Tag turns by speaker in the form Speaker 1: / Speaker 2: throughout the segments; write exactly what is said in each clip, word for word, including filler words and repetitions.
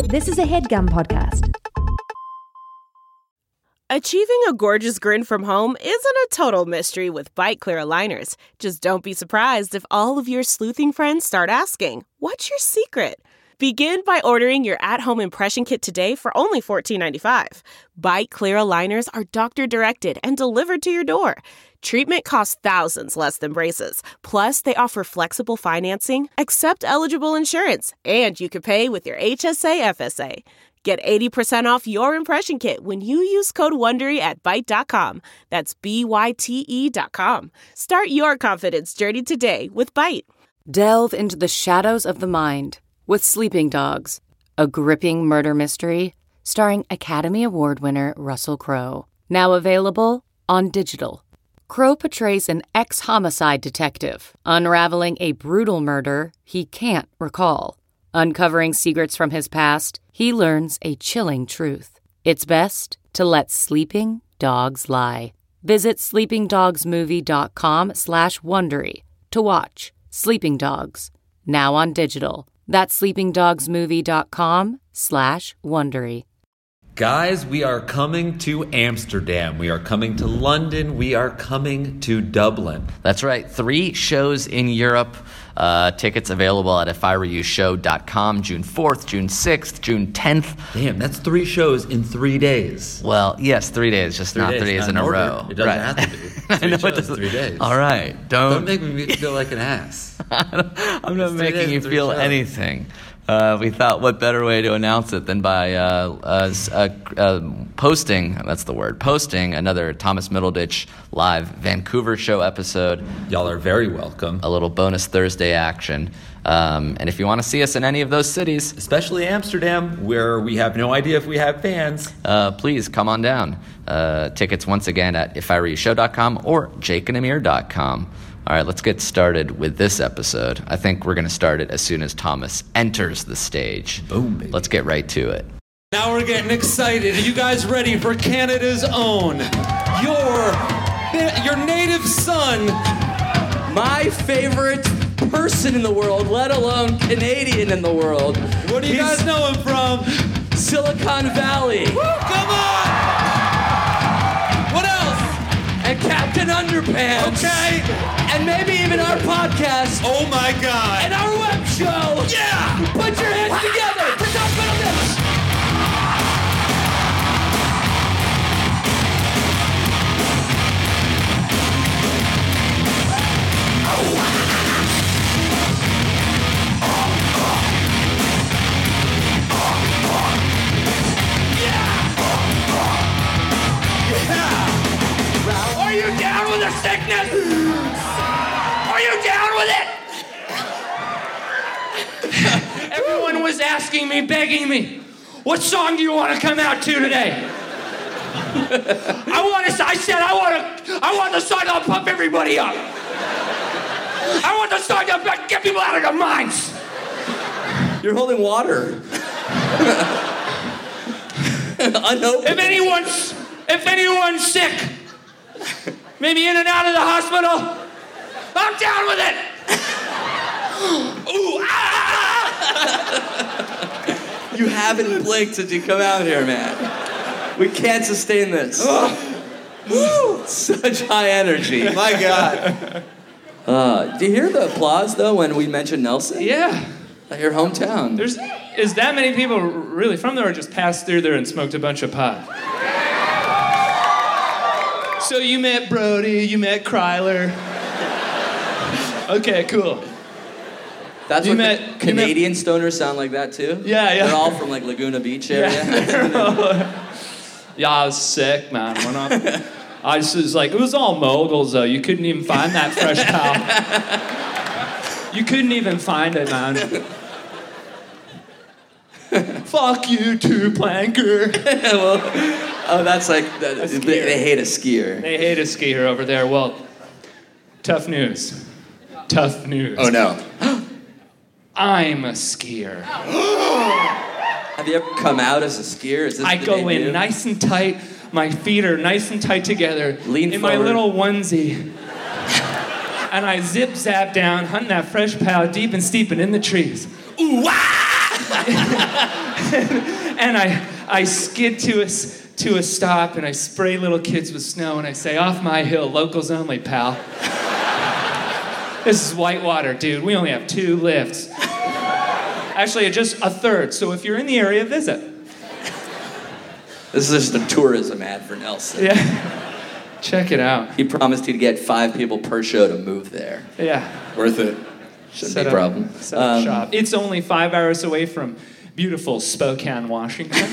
Speaker 1: This is a HeadGum podcast.
Speaker 2: Achieving a gorgeous grin from home isn't a total mystery with Byte Clear aligners. Just don't be surprised if all of your sleuthing friends start asking, "What's your secret?" Begin by ordering your at-home impression kit today for only fourteen ninety-five. Byte Clear aligners are doctor-directed and delivered to your door. Treatment costs thousands less than braces. Plus, they offer flexible financing, accept eligible insurance, and you can pay with your H S A F S A. Get eighty percent off your impression kit when you use code WONDERY at byte dot com. That's B Y T E dot com. Start your confidence journey today with Byte.
Speaker 3: Delve into the shadows of the mind with Sleeping Dogs, a gripping murder mystery starring Academy Award winner Russell Crowe. Now available on digital. Crowe portrays an ex-homicide detective unraveling a brutal murder he can't recall. Uncovering secrets from his past, he learns a chilling truth. It's best to let sleeping dogs lie. Visit sleepingdogsmovie.com slash Wondery to watch Sleeping Dogs, now on digital. That's sleepingdogsmovie.com slash Wondery.
Speaker 4: Guys, we are coming to Amsterdam. We are coming to London. We are coming to Dublin.
Speaker 5: That's right. Three shows in Europe. Uh, tickets available at if I were you show dot com, June fourth, June sixth, June tenth.
Speaker 4: Damn, that's three shows in three days.
Speaker 5: Well, yes, three days, just
Speaker 4: three
Speaker 5: not
Speaker 4: days,
Speaker 5: three days
Speaker 4: not
Speaker 5: in, in a
Speaker 4: order.
Speaker 5: row.
Speaker 4: It doesn't
Speaker 5: right.
Speaker 4: have to be. Three
Speaker 5: I know
Speaker 4: shows,
Speaker 5: it doesn't.
Speaker 4: Three days.
Speaker 5: All right. Don't,
Speaker 4: don't make me feel like an ass.
Speaker 5: I'm not
Speaker 4: It's
Speaker 5: making you feel shows. anything. Uh, we thought what better way to announce it than by uh, uh, uh, uh, posting, that's the word, posting another Thomas Middleditch live Vancouver show episode.
Speaker 4: Y'all are very welcome.
Speaker 5: A little bonus Thursday action. Um, and if you want to see us in any of those cities,
Speaker 4: especially Amsterdam, where we have no idea if we have fans,
Speaker 5: uh, please come on down. Uh, tickets once again at if I were you show dot com or jake and amir dot com. All right, let's get started with this episode. I think we're going to start it as soon as Thomas enters the stage.
Speaker 4: Boom, baby.
Speaker 5: Let's get right to it.
Speaker 6: Now we're getting excited. Are you guys ready for Canada's own? Your, your native son.
Speaker 7: My favorite person in the world, let alone Canadian in the world.
Speaker 6: Where do you
Speaker 7: He's
Speaker 6: guys know him from?
Speaker 7: Silicon Valley.
Speaker 6: Woo, come on! What else?
Speaker 7: And Captain Underpants.
Speaker 6: Okay.
Speaker 7: And maybe even our podcast.
Speaker 6: Oh my God.
Speaker 7: And our web show.
Speaker 6: Yeah!
Speaker 7: Put your hands together for Top Middleditch.
Speaker 6: Are you down with the sickness? Are you down with it? Everyone was asking me, begging me, what song do you want to come out to today? I want to. I said I want to. I want the song that'll pump everybody up. I want the song that'll get people out of their minds.
Speaker 7: You're holding water. Unopened.
Speaker 6: If anyone's, if anyone's sick, maybe in and out of the hospital, I'm down with it. Ooh, ah!
Speaker 7: You haven't blinked since you come out here, man. We can't sustain this. Woo! Such high energy.
Speaker 6: My God.
Speaker 7: Uh, do you hear the applause, though, when we mentioned Nelson?
Speaker 8: Yeah.
Speaker 7: Your hometown.
Speaker 8: There's, is that many people really from there or just passed through there and smoked a bunch of pot? So you met Brody, you met Kryler. Okay, cool.
Speaker 7: That's
Speaker 8: You
Speaker 7: what
Speaker 8: met-
Speaker 7: the
Speaker 8: you
Speaker 7: Canadian stoners sound like that, too?
Speaker 8: Yeah, yeah.
Speaker 7: They're all from, like, Laguna Beach area?
Speaker 8: Yeah, yeah I was sick, man. Went up. I just was like, it was all moguls, though. You couldn't even find that fresh cow. You couldn't even find it, man. Fuck you too, Planker.
Speaker 7: Well, oh, that's like, that,
Speaker 8: A
Speaker 7: they,
Speaker 8: skier.
Speaker 7: they hate a skier.
Speaker 8: They hate a skier over there. Well, tough news. Tough news.
Speaker 7: Oh, no.
Speaker 8: I'm a skier.
Speaker 7: Have you ever come out as a skier? Is this
Speaker 8: I
Speaker 7: the
Speaker 8: go
Speaker 7: debut?
Speaker 8: in nice and tight. My feet are nice and tight together.
Speaker 7: Lean
Speaker 8: in
Speaker 7: forward.
Speaker 8: my little onesie. And I zip zap down, hunting that fresh pow deep and steep and in the trees. Ooh, wah! and I I skid to a, s- to a stop, and I spray little kids with snow, and I say, off my hill, locals only, pal. This is Whitewater, dude. We only have two lifts. Actually, just a third, so if you're in the area, visit.
Speaker 7: This is just a tourism ad for Nelson.
Speaker 8: Yeah. Check it out.
Speaker 7: He promised he'd get five people per show to move there.
Speaker 8: Yeah.
Speaker 7: Worth it. Shouldn't
Speaker 8: Set
Speaker 7: be a
Speaker 8: up-
Speaker 7: problem.
Speaker 8: Set up
Speaker 7: Um,
Speaker 8: shop. It's only five hours away from beautiful Spokane, Washington.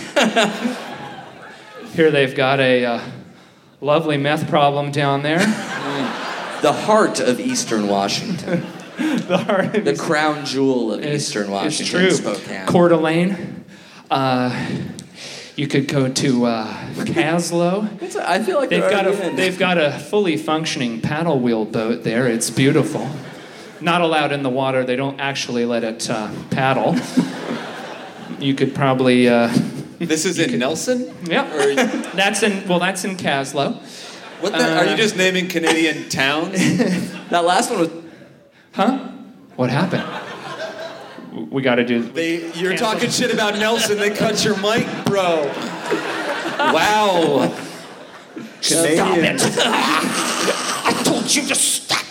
Speaker 8: Here they've got a uh, lovely meth problem down there.
Speaker 7: The heart of Eastern Washington.
Speaker 8: The heart of
Speaker 7: The crown jewel of
Speaker 8: It's-
Speaker 7: Eastern Washington,
Speaker 8: It's true.
Speaker 7: Spokane.
Speaker 8: Coeur d'Alene. Uh, you could go to uh, Caslo.
Speaker 7: It's- I feel like
Speaker 8: They've
Speaker 7: they're
Speaker 8: got a
Speaker 7: already in.
Speaker 8: they've got a fully functioning paddle wheel boat there. It's beautiful. Not allowed in the water. They don't actually let it uh, paddle. You could probably. Uh,
Speaker 9: This is in Nelson?
Speaker 8: yeah. That's in well. That's in Caslo.
Speaker 9: What the, are you just naming Canadian towns?
Speaker 7: That last one was.
Speaker 8: Huh? What happened? We got to do.
Speaker 9: They, you're
Speaker 8: Cancel.
Speaker 9: talking shit about Nelson. They cut your mic, bro. Wow.
Speaker 6: Stop it! I told you to stop.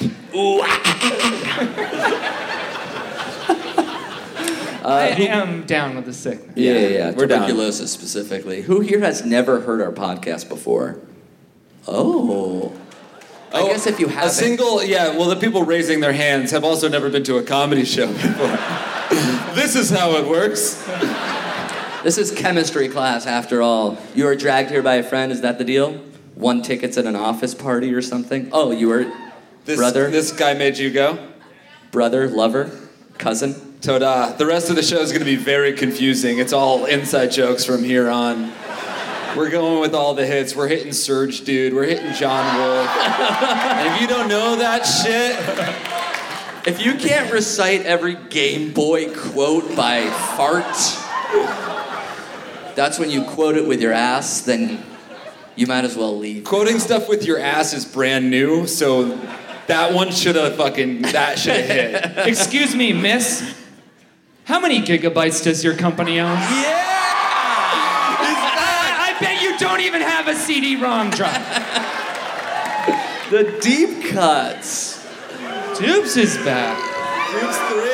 Speaker 8: I am down with the sickness.
Speaker 7: Yeah, yeah, yeah.
Speaker 9: We're down.
Speaker 7: Tuberculosis specifically. Who here has never heard our podcast before? Oh. I guess if you
Speaker 9: A
Speaker 7: haven't.
Speaker 9: single, yeah, well, the people raising their hands have also never been to a comedy show before. This is how it works.
Speaker 7: This is chemistry class after all. You were dragged here by a friend, is that the deal? Won tickets at an office party or something? Oh, you were
Speaker 9: This,
Speaker 7: brother,
Speaker 9: This guy made you go?
Speaker 7: brother, lover, cousin?
Speaker 9: Toda. The rest of the show is going to be very confusing. It's all inside jokes from here on. We're going with all the hits. We're hitting Surge Dude. We're hitting John Wolfe. And if you don't know that shit,
Speaker 7: If you can't recite every Game Boy quote by fart, that's when you quote it with your ass, then you might as well leave.
Speaker 9: quoting stuff with your ass is brand new, so that one should have fucking, that should have hit.
Speaker 8: Excuse me, miss. How many gigabytes does your company own?
Speaker 7: Yeah!
Speaker 8: I, I bet you don't even have a C D ROM drive.
Speaker 7: The deep cuts.
Speaker 8: Dupes is back.
Speaker 9: Groups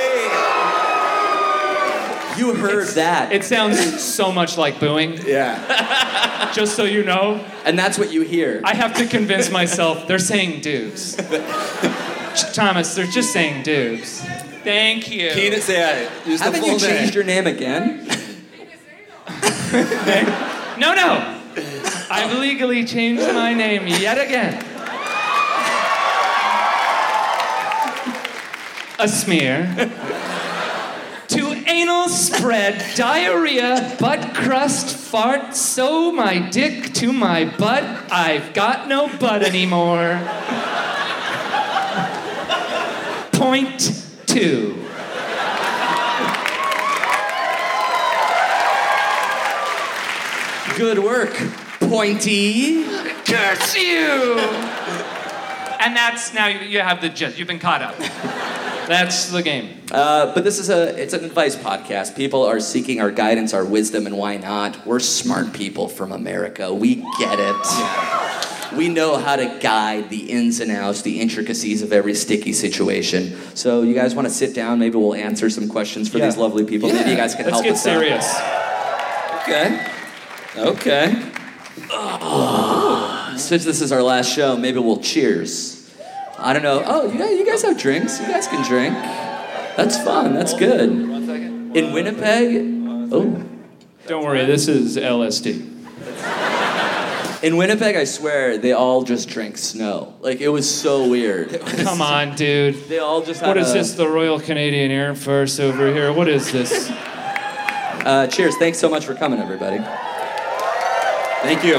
Speaker 9: three.
Speaker 7: You heard that.
Speaker 8: It sounds so much like booing.
Speaker 9: Yeah.
Speaker 8: Just so you know,
Speaker 7: And that's what you hear.
Speaker 8: I have to convince myself they're saying dupes. Thomas, they're just saying dupes. Thank you.
Speaker 9: Keenan, say it. Use the
Speaker 7: Haven't
Speaker 9: full
Speaker 7: you changed
Speaker 9: name.
Speaker 7: your name again?
Speaker 8: No, no. I've legally changed my name yet again. A smear. To anal spread, diarrhea, butt crust, fart, sew my dick to my butt. I've got no butt anymore. Point two.
Speaker 7: Good work, Pointy.
Speaker 8: Curse you! And that's now you, you have the gist. You've been caught up. That's the game.
Speaker 7: Uh, but this is a, it's an advice podcast. People are seeking our guidance, our wisdom, and why not? We're smart people from America. We get it. We know how to guide the ins and outs, the intricacies of every sticky situation. So you guys want to sit down? Maybe we'll answer some questions for
Speaker 8: Yeah.
Speaker 7: these lovely people. Maybe you guys can
Speaker 8: Let's
Speaker 7: help
Speaker 8: get
Speaker 7: us out.
Speaker 8: serious.
Speaker 9: Okay. Okay.
Speaker 7: Since this is our last show, maybe we'll cheers. I don't know. Oh, you guys, you guys have drinks. You guys can drink. That's fun. That's good. In Winnipeg, oh,
Speaker 8: Don't worry, this is L S D.
Speaker 7: in Winnipeg, I swear they all just drank snow. Like it was so weird.
Speaker 8: Come on, dude.
Speaker 7: They all just had
Speaker 8: What is
Speaker 7: a-
Speaker 8: this, the Royal Canadian Air Force over here? What is this?
Speaker 7: Uh, cheers. Thanks so much for coming, everybody.
Speaker 9: Thank you.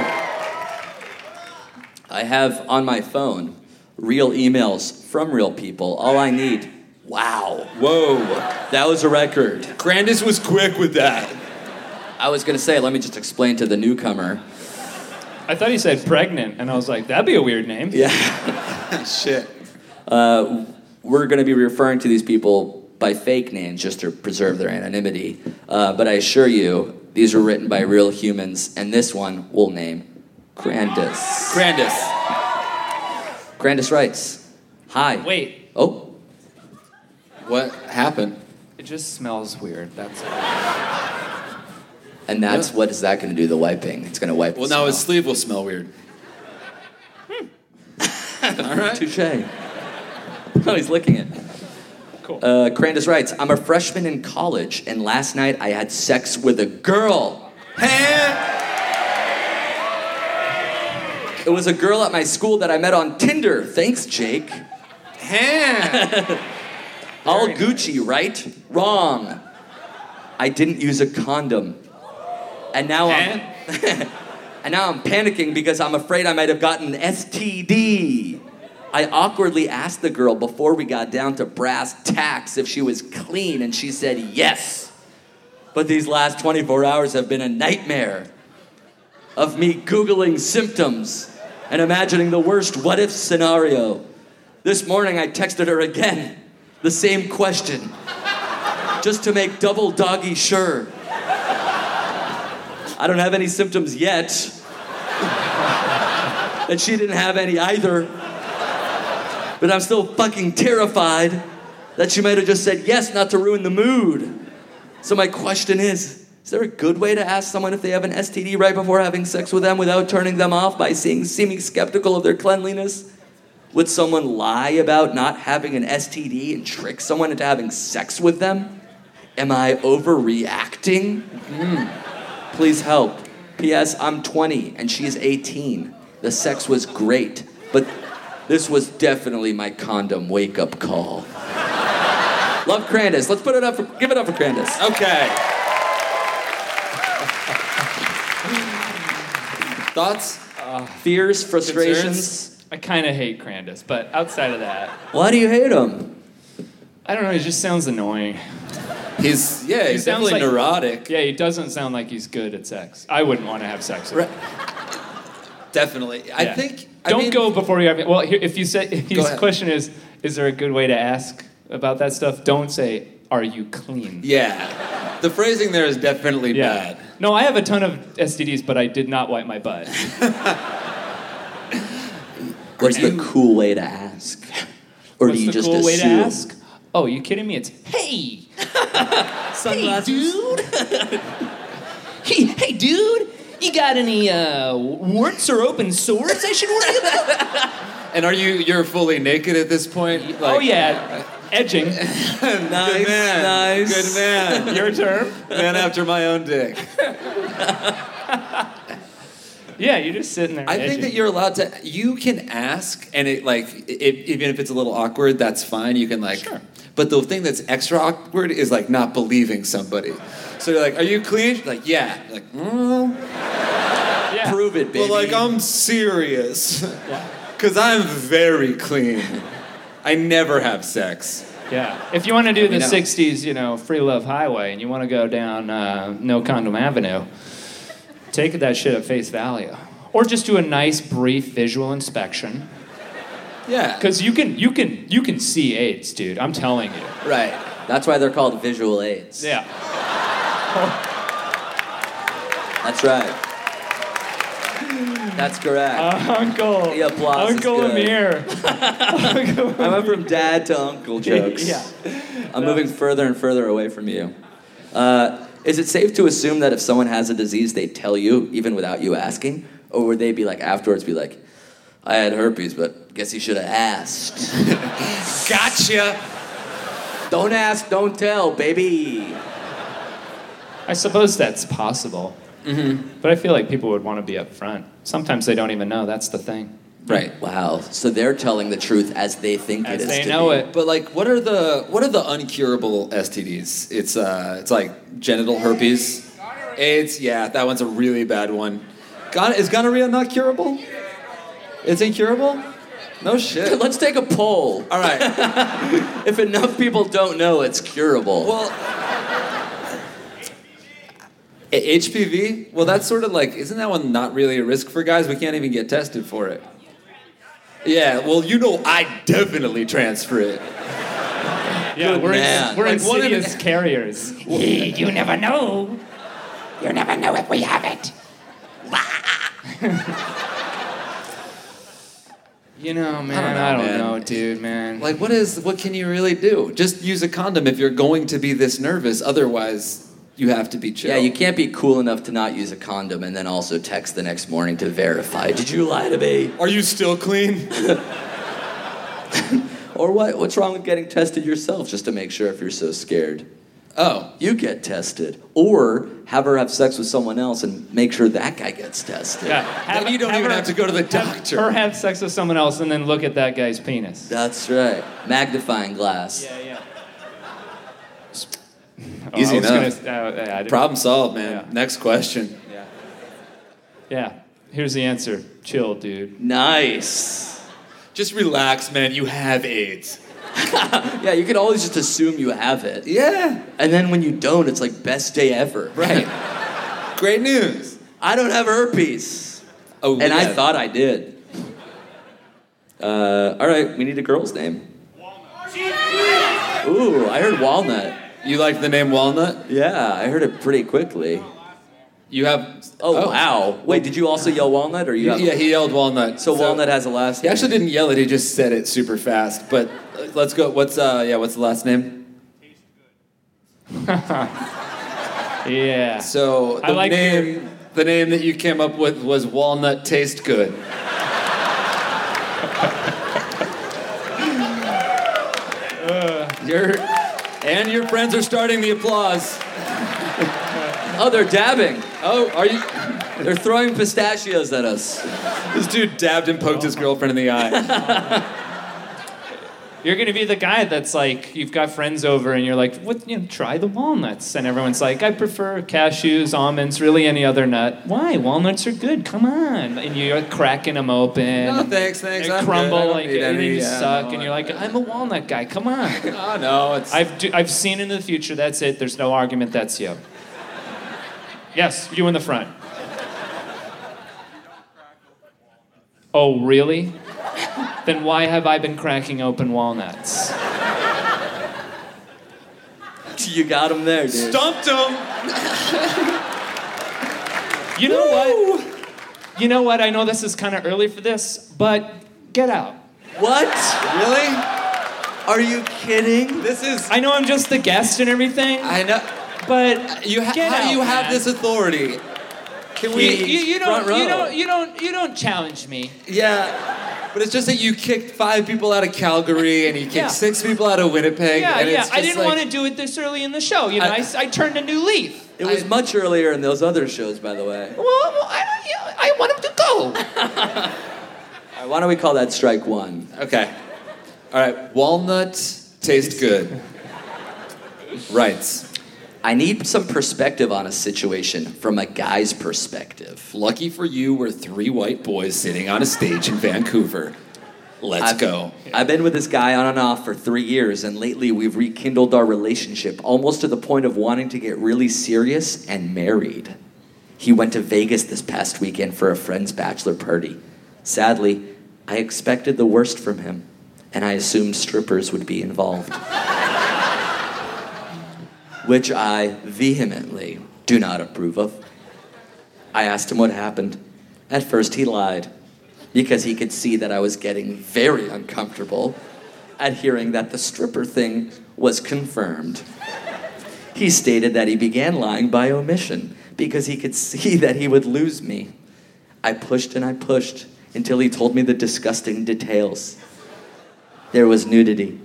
Speaker 7: I have on my phone real emails from real people. All I need. Wow.
Speaker 9: Whoa.
Speaker 7: That was a record.
Speaker 9: Grandis was quick with that.
Speaker 7: I was going to say, let me just explain to the newcomer.
Speaker 8: I thought he said pregnant, and I was like, that'd be a weird name.
Speaker 7: Yeah.
Speaker 9: Shit.
Speaker 7: Uh, we're going to be referring to these people by fake names just to preserve their anonymity. Uh, but I assure you, these were written by real humans, and this one we'll name Crandus.
Speaker 9: Crandus.
Speaker 7: Crandus writes, "Hi."
Speaker 8: Wait.
Speaker 7: Oh.
Speaker 9: What happened?
Speaker 8: It just smells weird. That's it.
Speaker 7: And that's
Speaker 9: Yeah.
Speaker 7: what is that going to do? The wiping. It's going to wipe.
Speaker 9: Well,
Speaker 7: the
Speaker 9: now his
Speaker 7: smell.
Speaker 9: sleeve will smell weird. All right.
Speaker 7: Touche. Oh, he's licking it.
Speaker 8: Cool.
Speaker 7: Uh, Crandus writes, "I'm a freshman in college, and last night I had sex with a girl. It was a girl at my school that I met on Tinder. Thanks, Jake." All Gucci, right? Wrong. I didn't use a condom. And now I'm and now I'm panicking because I'm afraid I might have gotten an S T D. I awkwardly asked the girl before we got down to brass tacks if she was clean, and she said yes. But these last twenty-four hours have been a nightmare of me Googling symptoms and imagining the worst what-if scenario. This morning I texted her again, the same question, just to make double doggy sure. I don't have any symptoms yet. And she didn't have any either. But I'm still fucking terrified that she might have just said yes, not to ruin the mood. So my question is, is there a good way to ask someone if they have an S T D right before having sex with them without turning them off by seeing, seeming skeptical of their cleanliness? Would someone lie about not having an S T D and trick someone into having sex with them? Am I overreacting? Mm. Please help. P S. I'm twenty and she's eighteen. The sex was great, but this was definitely my condom wake-up call. Love Crandus. Let's put it up for, give it up for Crandus.
Speaker 9: Okay. Thoughts?
Speaker 8: Uh,
Speaker 7: Fears, frustrations.
Speaker 8: Concerns? I kind of hate Crandus, but outside of that,
Speaker 7: Why do you hate him?
Speaker 8: I don't know. He just sounds annoying.
Speaker 9: He's yeah,
Speaker 8: He
Speaker 9: he's
Speaker 8: sounds
Speaker 9: definitely
Speaker 8: like-
Speaker 9: neurotic.
Speaker 8: Yeah, he doesn't sound like he's good at sex. I wouldn't want to have sex with him.
Speaker 9: Definitely. I
Speaker 8: Yeah.
Speaker 9: think. I
Speaker 8: Don't
Speaker 9: mean,
Speaker 8: go before you have. Well, here, if you say if
Speaker 9: Go
Speaker 8: his
Speaker 9: ahead.
Speaker 8: question is, is there a good way to ask about that stuff? Don't say, "Are you clean?"
Speaker 9: Yeah. The phrasing there is definitely bad.
Speaker 8: No, I have a ton of S T Ds, but I did not wipe my butt.
Speaker 7: What's the cool way to ask? Or
Speaker 8: What's
Speaker 7: do you
Speaker 8: the
Speaker 7: just
Speaker 8: cool way to
Speaker 7: assume?
Speaker 8: ask? Oh, you kidding me? It's hey,
Speaker 7: Sunglasses?
Speaker 8: dude. hey, hey, dude. You got any uh, warts or open sores I should worry about?
Speaker 9: And are you you're fully naked at this point?
Speaker 8: Oh yeah, edging.
Speaker 7: Nice,
Speaker 9: Good man.
Speaker 7: nice.
Speaker 9: Good man.
Speaker 8: Your term.
Speaker 9: Man after my own dick.
Speaker 8: Yeah, you're just sitting there.
Speaker 9: I
Speaker 8: edging.
Speaker 9: think that you're allowed to. You can ask, and it like it, even if it's a little awkward, that's fine. You can like.
Speaker 8: Sure.
Speaker 9: But the thing that's extra awkward is like not believing somebody. So you're like, "Are you clean?" You're like, "Yeah." You're like, mm.
Speaker 8: Yeah.
Speaker 7: Prove it, baby.
Speaker 9: Well, like I'm serious, because I'm very clean. I never have sex.
Speaker 8: Yeah. If you want to do the
Speaker 9: know.
Speaker 8: sixties, you know, free love highway, and you want to go down uh, No Condom Avenue, take that shit at face value, or just do a nice brief visual inspection.
Speaker 9: Yeah.
Speaker 8: Because you can, you can, you can see AIDS, dude. I'm telling you.
Speaker 9: Right.
Speaker 7: That's why they're called visual aids.
Speaker 8: Yeah.
Speaker 7: That's right. That's correct.
Speaker 8: Uh, Uncle.
Speaker 7: The applause is
Speaker 8: Uncle
Speaker 7: good.
Speaker 8: Amir.
Speaker 7: I went from dad to uncle jokes.
Speaker 8: Yeah.
Speaker 7: I'm moving further and further away from you. Uh, is it safe to assume that if someone has a disease, they tell you even without you asking? Or would they be like, afterwards be like, I had herpes, but guess you should have asked.
Speaker 9: Gotcha.
Speaker 7: Don't ask, don't tell, baby.
Speaker 8: I suppose that's possible. Mm-hmm. But I feel like people would want to be upfront. Sometimes they don't even know. That's the thing.
Speaker 9: Right.
Speaker 7: Wow. So they're telling the truth as they think
Speaker 8: As
Speaker 7: it is
Speaker 8: they
Speaker 7: to
Speaker 8: know
Speaker 7: be.
Speaker 8: it.
Speaker 9: But like, what are the what are the uncurable S T Ds? It's uh, it's like genital herpes, AIDS. Yeah, that one's a really bad one. Gon- is gonorrhea not curable? It's incurable? No shit.
Speaker 7: Let's take a poll.
Speaker 9: All right.
Speaker 7: If enough people don't know, it's curable.
Speaker 9: Well, H P V. Well, that's sort of like, isn't that one not really a risk for guys? We can't even get tested for it. Yeah. Well, you know, I definitely transfer it.
Speaker 8: Yeah,
Speaker 7: Good
Speaker 8: we're,
Speaker 7: man.
Speaker 8: Ins- we're
Speaker 9: Like, one of
Speaker 8: insidious
Speaker 9: the-
Speaker 8: carriers.
Speaker 6: You never know. You never know if we have it.
Speaker 8: You know, man,
Speaker 9: know,
Speaker 8: I don't
Speaker 9: man.
Speaker 8: know, dude, man.
Speaker 9: Like, what is? What can you really do? Just use a condom if you're going to be this nervous. Otherwise, you have to be chill.
Speaker 7: Yeah, you can't be cool enough to not use a condom and then also text the next morning to verify. Did you lie to me?
Speaker 9: Are you still clean?
Speaker 7: Or what? What's wrong with getting tested yourself just to make sure if you're so scared?
Speaker 9: Oh,
Speaker 7: You get tested. Or have her have sex with someone else and make sure that guy gets tested.
Speaker 8: Yeah,
Speaker 9: Then you don't even have to go to the doctor.
Speaker 8: Her have sex with someone else and then look at that guy's penis.
Speaker 7: That's right. Magnifying glass.
Speaker 8: Yeah, yeah.
Speaker 9: Easy
Speaker 8: I was
Speaker 9: enough.
Speaker 8: Gonna, uh, yeah, I didn't-
Speaker 9: problem solved, man.
Speaker 8: Yeah.
Speaker 9: Next question.
Speaker 8: Yeah. Here's the answer. Chill, dude.
Speaker 7: Nice.
Speaker 9: Just relax, man. You have AIDS.
Speaker 7: Yeah, you can always just assume you have it.
Speaker 9: Yeah.
Speaker 7: And then when you don't, it's like best day ever.
Speaker 9: Right. Great news.
Speaker 7: I don't have herpes.
Speaker 9: Oh,
Speaker 7: And I
Speaker 9: yeah.
Speaker 7: thought I did. Uh, all right, we need a girl's name. Ooh, I heard walnut.
Speaker 9: You like the name Walnut?
Speaker 7: Yeah, I heard it pretty quickly.
Speaker 9: You have.
Speaker 7: Oh, wow. Wait, did you also yell walnut or you?
Speaker 9: Yeah,
Speaker 7: have...
Speaker 9: he yelled Walnut.
Speaker 7: So, walnut has a last
Speaker 9: He
Speaker 7: name.
Speaker 9: actually didn't yell it. He just said it super fast. But uh, let's go. What's uh? Yeah. What's the last name?
Speaker 8: Yeah.
Speaker 9: So
Speaker 8: I
Speaker 9: the
Speaker 8: like
Speaker 9: name.
Speaker 8: your-
Speaker 9: The name that you came up with was Walnut Taste Good. Your and your friends are starting the applause.
Speaker 7: Oh, they're dabbing.
Speaker 9: Oh, are you?
Speaker 7: They're throwing pistachios at us.
Speaker 9: This dude dabbed and poked his girlfriend in the eye.
Speaker 8: You're gonna be the guy that's like, you've got friends over and you're like, what, you know, try the walnuts. And everyone's like, I prefer cashews, almonds, really any other nut. Why? Walnuts are good, come on. And you're cracking them open.
Speaker 9: No, thanks, thanks.
Speaker 8: They
Speaker 9: I'm
Speaker 8: crumble,
Speaker 9: good. I don't
Speaker 8: like,
Speaker 9: need
Speaker 8: and
Speaker 9: any,
Speaker 8: you
Speaker 9: yeah,
Speaker 8: suck,
Speaker 9: no,
Speaker 8: and you're
Speaker 9: I-
Speaker 8: like, I'm a walnut guy, come on.
Speaker 9: Oh no, it's.
Speaker 8: I've, do, I've seen in the future, that's it, there's no argument, that's you. Yes, you in the front. Oh, really? Then why have I been cracking open walnuts?
Speaker 7: You got him there, dude.
Speaker 9: Stumped him.
Speaker 8: You know what? You know what? I know this is kind of early for this, but get out.
Speaker 7: What?
Speaker 9: Really?
Speaker 7: Are you kidding?
Speaker 9: This is.
Speaker 8: I know I'm just the guest and everything,
Speaker 9: I know.
Speaker 8: but
Speaker 9: You ha-
Speaker 8: get
Speaker 9: how do
Speaker 8: out,
Speaker 9: you have
Speaker 8: man.
Speaker 9: this authority? Can
Speaker 8: You,
Speaker 9: we?
Speaker 8: you, you
Speaker 7: front
Speaker 8: don't, you
Speaker 7: row.
Speaker 8: don't, you don't, you don't challenge me.
Speaker 9: Yeah. But it's just that you kicked five people out of Calgary and you kicked
Speaker 8: Yeah.
Speaker 9: six people out of Winnipeg.
Speaker 8: Yeah,
Speaker 9: and
Speaker 8: yeah.
Speaker 9: It's
Speaker 8: I
Speaker 9: just
Speaker 8: didn't
Speaker 9: like,
Speaker 8: want to do it this early in the show. You know, I,
Speaker 9: I-
Speaker 8: I, turned a new leaf.
Speaker 7: It was
Speaker 9: I-
Speaker 7: much earlier in those other shows, by the way.
Speaker 8: Well, well I, I want him to go.
Speaker 7: All right, why don't we call that strike one?
Speaker 9: Okay. All right. Walnut taste good. Writes.
Speaker 7: I need some perspective on a situation from a guy's perspective.
Speaker 9: Lucky for you, we're three white boys sitting on a stage in Vancouver. Let's
Speaker 7: I've,
Speaker 9: go.
Speaker 7: I've been with this guy on and off for three years, and lately we've rekindled our relationship almost to the point of wanting to get really serious and married. He went to Vegas this past weekend for a friend's bachelor party. Sadly, I expected the worst from him, and I assumed strippers would be involved. Which I vehemently do not approve of. I asked him what happened. At first he lied, because he could see that I was getting very uncomfortable at hearing that the stripper thing was confirmed. He stated that he began lying by omission, because he could see that he would lose me. I pushed and I pushed until he told me the disgusting details. There was nudity.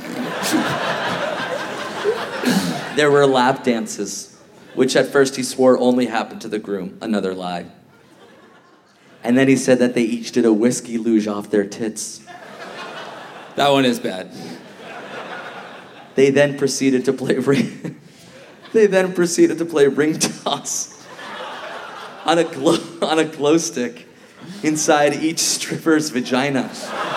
Speaker 7: There were lap dances, which at first he swore only happened to the groom, another lie. And then he said that they each did a whiskey luge off their tits.
Speaker 9: That one is bad.
Speaker 7: They then proceeded to play ring. They then proceeded to play ring toss on a glow on a glow stick inside each stripper's vagina.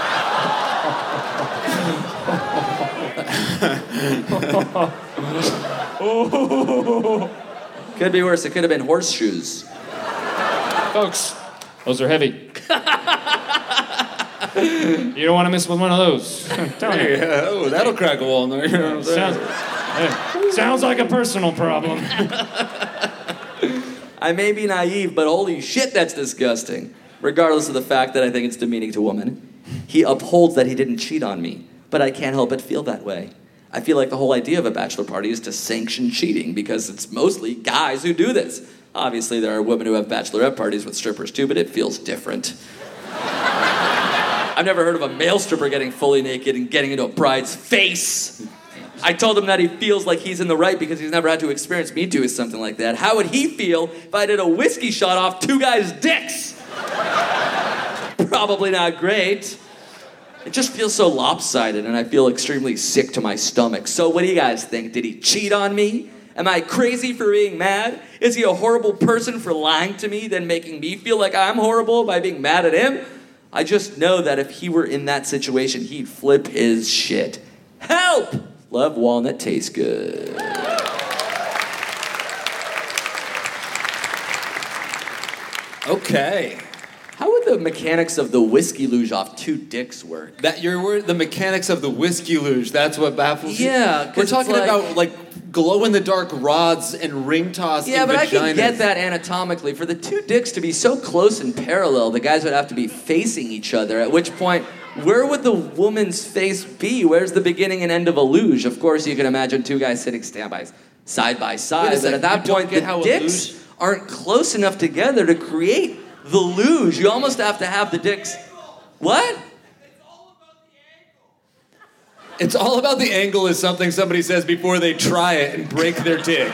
Speaker 7: Could be worse. It could have been horseshoes.
Speaker 8: Folks, those are heavy. You don't want to mess with one of those. I'm telling you.
Speaker 9: Yeah, oh, that'll crack a wall in there. You know what I'm saying?
Speaker 8: Sounds, hey, sounds like a personal problem.
Speaker 7: I may be naive, but holy shit, that's disgusting. Regardless of the fact that I think it's demeaning to women. He upholds that he didn't cheat on me, but I can't help but feel that way. I feel like the whole idea of a bachelor party is to sanction cheating because it's mostly guys who do this. Obviously, there are women who have bachelorette parties with strippers too, but it feels different. I've never heard of a male stripper getting fully naked and getting into a bride's face. I told him that he feels like he's in the right because he's never had to experience me doing something like that. How would he feel if I did a whiskey shot off two guys' dicks? Probably not great. It just feels so lopsided and I feel extremely sick to my stomach. So what do you guys think? Did he cheat on me? Am I crazy for being mad? Is he a horrible person for lying to me, then making me feel like I'm horrible by being mad at him? I just know that if he were in that situation, he'd flip his shit. Help! Love walnut tastes good.
Speaker 9: Okay.
Speaker 7: How would the mechanics of the whiskey luge off two dicks work?
Speaker 9: That your word, the mechanics of the whiskey luge. That's what baffles you.
Speaker 7: Yeah, 'cause
Speaker 9: we're
Speaker 7: it's
Speaker 9: talking
Speaker 7: like-
Speaker 9: about like glow in the dark rods and ring toss.
Speaker 7: Yeah, but
Speaker 9: vaginas.
Speaker 7: I can get that anatomically. For the two dicks to be so close and parallel, the guys would have to be facing each other, at which point, where would the woman's face be? Where's the beginning and end of a luge? Of course, you can imagine two guys sitting stand by, side by side, but
Speaker 9: second,
Speaker 7: at that
Speaker 9: you don't
Speaker 7: point,
Speaker 9: get
Speaker 7: the
Speaker 9: how a
Speaker 7: dicks
Speaker 9: luge-
Speaker 7: aren't close enough together to create the luge. You almost have to have the dicks... What?
Speaker 9: It's all about the angle is something somebody says before they try it and break their dick.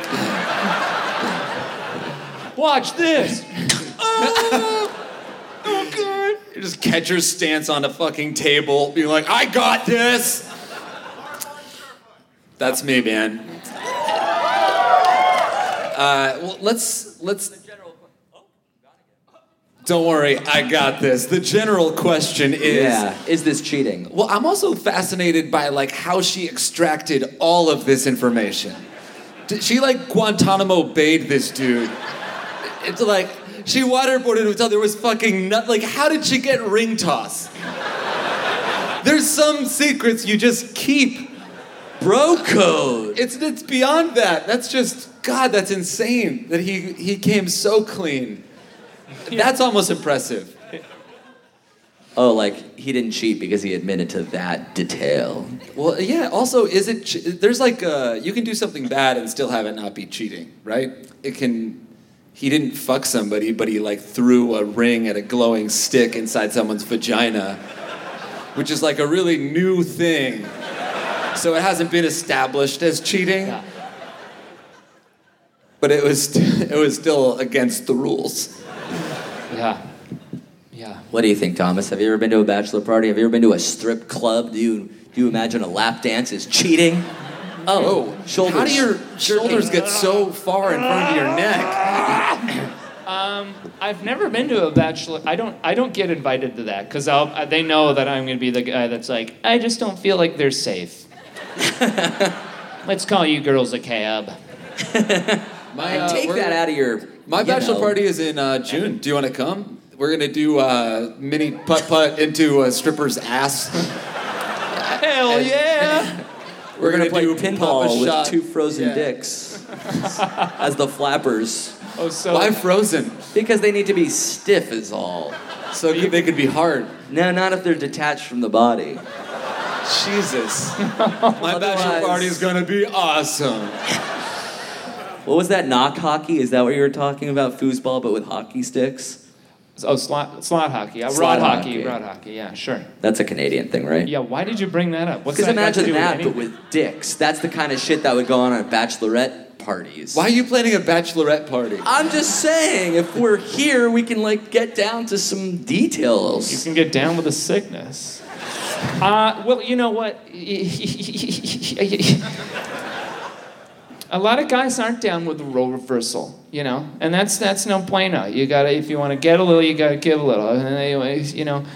Speaker 8: Watch this.
Speaker 9: Oh, oh God. You just catcher's stance on a fucking table, being like, I got this. That's me, man. Uh, well, let's, let's... Don't worry, I got this. The general question is...
Speaker 7: Yeah, is this cheating?
Speaker 9: Well, I'm also fascinated by, like, how she extracted all of this information. Did she, like, Guantanamo Bay'd this dude? It's like, she waterboarded him until there was fucking nut. Like, how did she get ring toss? There's some secrets you just keep.
Speaker 7: Bro code.
Speaker 9: It's it's beyond that. That's just, God, that's insane that he, he came so clean. That's almost impressive.
Speaker 7: Oh, like, he didn't cheat because he admitted to that detail.
Speaker 9: Well, yeah, also, is it, che- there's like, uh, you can do something bad and still have it not be cheating, right? It can, he didn't fuck somebody, but he like threw a ring at a glowing stick inside someone's vagina, which is like a really new thing. So it hasn't been established as cheating.
Speaker 8: Yeah.
Speaker 9: But it was, it was still against the rules.
Speaker 8: Yeah. Yeah.
Speaker 7: What do you think, Thomas? Have you ever been to a bachelor party? Have you ever been to a strip club? Do you do you imagine a lap dance is cheating? Oh, shoulders.
Speaker 9: How do your shoulders get so far in front of your neck?
Speaker 8: Um, I've never been to a bachelor. I don't. I don't get invited to that because they know that I'm going to be the guy that's like, I just don't feel like they're safe. Let's call you girls a cab.
Speaker 9: My,
Speaker 7: And
Speaker 9: uh,
Speaker 7: take
Speaker 9: we're-
Speaker 7: that out of your.
Speaker 9: My
Speaker 7: you
Speaker 9: bachelor
Speaker 7: know.
Speaker 9: party is in uh, June. Do you want to come? We're gonna do uh, mini putt putt into a stripper's ass.
Speaker 8: Hell yeah!
Speaker 7: We're gonna, play
Speaker 9: do
Speaker 7: pinball
Speaker 9: Papa
Speaker 7: with
Speaker 9: Shot.
Speaker 7: two frozen
Speaker 9: Yeah.
Speaker 7: dicks as the flappers
Speaker 8: Oh, so
Speaker 9: Why frozen?
Speaker 7: because they need to be stiff, is all.
Speaker 9: So you, they could be hard.
Speaker 7: No, not if they're detached from the body.
Speaker 9: Jesus. My bachelor
Speaker 7: Otherwise-
Speaker 9: party is gonna be awesome.
Speaker 7: What was that? Knock hockey? Is that what you were talking about? Foosball, but with hockey sticks?
Speaker 8: oh slot slot hockey, yeah,
Speaker 7: Slot
Speaker 8: rod hockey,
Speaker 7: hockey.
Speaker 8: rod hockey. Yeah, sure.
Speaker 7: That's a Canadian thing, right?
Speaker 8: Yeah. Why did you bring that up? What's
Speaker 7: Because
Speaker 8: that got to
Speaker 7: imagine
Speaker 8: do
Speaker 7: that,
Speaker 8: with
Speaker 7: but
Speaker 8: anything?
Speaker 7: with dicks. That's the kind of shit that would go on at bachelorette parties.
Speaker 9: Why are you planning a bachelorette party?
Speaker 7: I'm just saying, if we're here, we can like get down to some details.
Speaker 8: You can get down with the sickness. Uh, well, you know what? A lot of guys aren't down with the role reversal, you know, and that's that's no bueno. You gotta, if you want to get a little, you gotta give a little. And anyways, you know,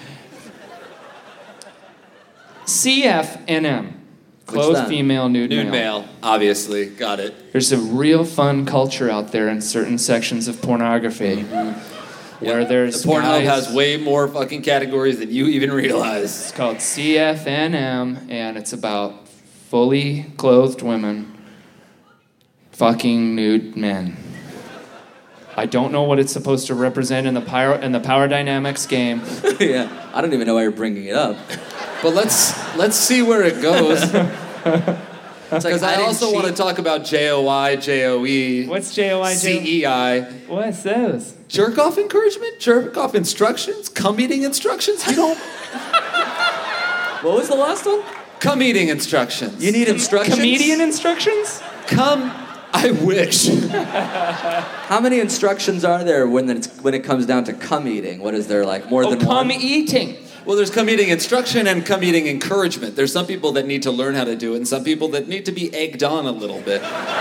Speaker 8: C F N M, clothed
Speaker 7: that?
Speaker 8: female, nude,
Speaker 9: Nude
Speaker 8: male.
Speaker 9: male, obviously. Got it.
Speaker 8: There's a real fun culture out there in certain sections of pornography. where there's
Speaker 9: Pornhub
Speaker 8: guys-
Speaker 9: has way more fucking categories than you even realize.
Speaker 8: It's called C F N M, and it's about fully clothed women fucking nude men. I don't know what it's supposed to represent in the power in the power dynamics game.
Speaker 7: Yeah, I don't even know why you're bringing it up.
Speaker 9: But let's let's see where it goes.
Speaker 7: It's like
Speaker 9: Because I
Speaker 7: didn't
Speaker 9: also want to
Speaker 7: cheat.
Speaker 9: talk about J O I, J O E,
Speaker 8: What's J O I?
Speaker 9: C E I.
Speaker 8: What's those?
Speaker 9: Jerk off encouragement? Jerk off instructions? Cum eating instructions? You don't.
Speaker 7: What was the last one?
Speaker 9: Cum eating instructions.
Speaker 7: You need instructions?
Speaker 8: Comedian instructions?
Speaker 9: Cum. I wish.
Speaker 7: How many instructions are there when it's when it comes down to cum eating? What is there, like, more
Speaker 8: Oh,
Speaker 7: than
Speaker 8: cum
Speaker 7: one?
Speaker 8: eating.
Speaker 9: Well, there's cum eating instruction and cum eating encouragement. There's some people that need to learn how to do it, and some people that need to be egged on a little bit.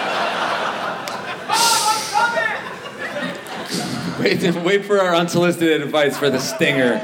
Speaker 9: wait, wait for our unsolicited advice for the stinger.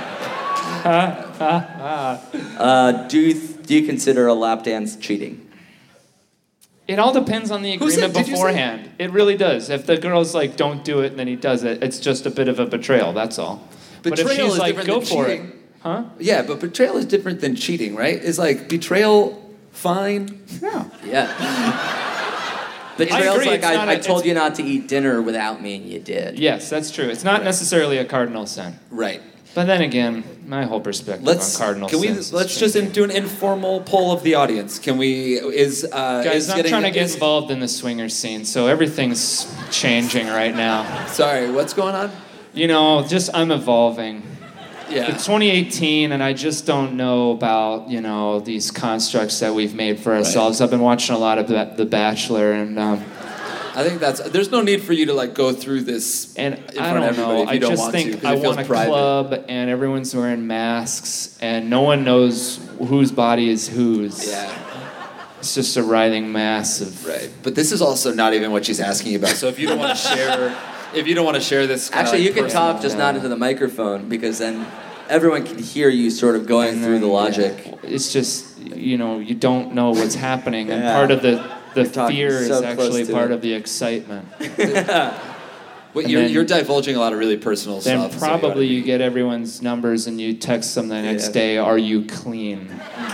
Speaker 7: Uh, do you do you consider a lap dance cheating?
Speaker 8: It all depends on the
Speaker 9: Who said-
Speaker 8: agreement
Speaker 9: did you say-
Speaker 8: beforehand. It really does. If the girl's like, don't do it, and then he does it, it's just a bit of a betrayal, that's all. but if
Speaker 9: Betrayal
Speaker 8: she's
Speaker 9: is
Speaker 8: like,
Speaker 9: different
Speaker 8: go
Speaker 9: than
Speaker 8: for
Speaker 9: cheating.
Speaker 8: it. Huh?
Speaker 9: Yeah, but betrayal is different than cheating, right? Is like betrayal fine?
Speaker 8: Yeah.
Speaker 7: Yeah. Betrayal's
Speaker 8: agree,
Speaker 7: like,
Speaker 8: it's not
Speaker 7: I,
Speaker 8: a-
Speaker 7: I told
Speaker 8: it's-
Speaker 7: you not to eat dinner without me, and you did.
Speaker 8: Yes, that's true. It's not necessarily a cardinal sin.
Speaker 9: Right.
Speaker 8: But then again, my whole perspective
Speaker 9: Let's
Speaker 8: on cardinal
Speaker 9: can we
Speaker 8: sins is
Speaker 9: let's just in,
Speaker 8: changing.
Speaker 9: do an informal poll of the audience. Can we is uh
Speaker 8: Guys,
Speaker 9: is
Speaker 8: I'm
Speaker 9: getting,
Speaker 8: trying to get
Speaker 9: is-
Speaker 8: involved in the swinger scene, so everything's changing right now.
Speaker 9: Sorry, what's going on?
Speaker 8: You know, just I'm evolving.
Speaker 9: Yeah.
Speaker 8: It's twenty eighteen, and I just don't know about, you know, these constructs that we've made for ourselves. I've been watching a lot of The, the Bachelor, and um,
Speaker 9: I think that's there's no need for you to like go through this
Speaker 8: and
Speaker 9: in
Speaker 8: I
Speaker 9: front of
Speaker 8: don't
Speaker 9: everybody
Speaker 8: know.
Speaker 9: if you
Speaker 8: I
Speaker 9: don't
Speaker 8: just
Speaker 9: want
Speaker 8: think
Speaker 9: to, 'cause
Speaker 8: I
Speaker 9: it feels
Speaker 8: want a
Speaker 9: private.
Speaker 8: club, and everyone's wearing masks, and no one knows whose body is whose.
Speaker 9: Yeah.
Speaker 8: It's just a writhing mass of.
Speaker 9: Right. But this is also not even what she's asking about. So if you don't want to share if you don't want to share this kinda,
Speaker 7: Actually,
Speaker 9: like,
Speaker 7: you can
Speaker 9: personal-
Speaker 7: talk, just not into the microphone, because then everyone can hear you sort of going through the logic.
Speaker 8: It's just, you know, you don't know what's happening, and
Speaker 7: Yeah.
Speaker 8: part of the the
Speaker 7: You're talking
Speaker 8: fear is
Speaker 7: so close
Speaker 8: actually
Speaker 7: to
Speaker 8: part
Speaker 7: it.
Speaker 8: of the excitement.
Speaker 9: Wait,
Speaker 8: and
Speaker 9: you're,
Speaker 8: then-
Speaker 9: you're divulging a lot of really personal
Speaker 8: Then
Speaker 9: stuff. so you
Speaker 8: probably
Speaker 9: gotta
Speaker 8: you
Speaker 9: be-
Speaker 8: get everyone's numbers and you text them the next
Speaker 7: Yeah.
Speaker 8: day, are you clean?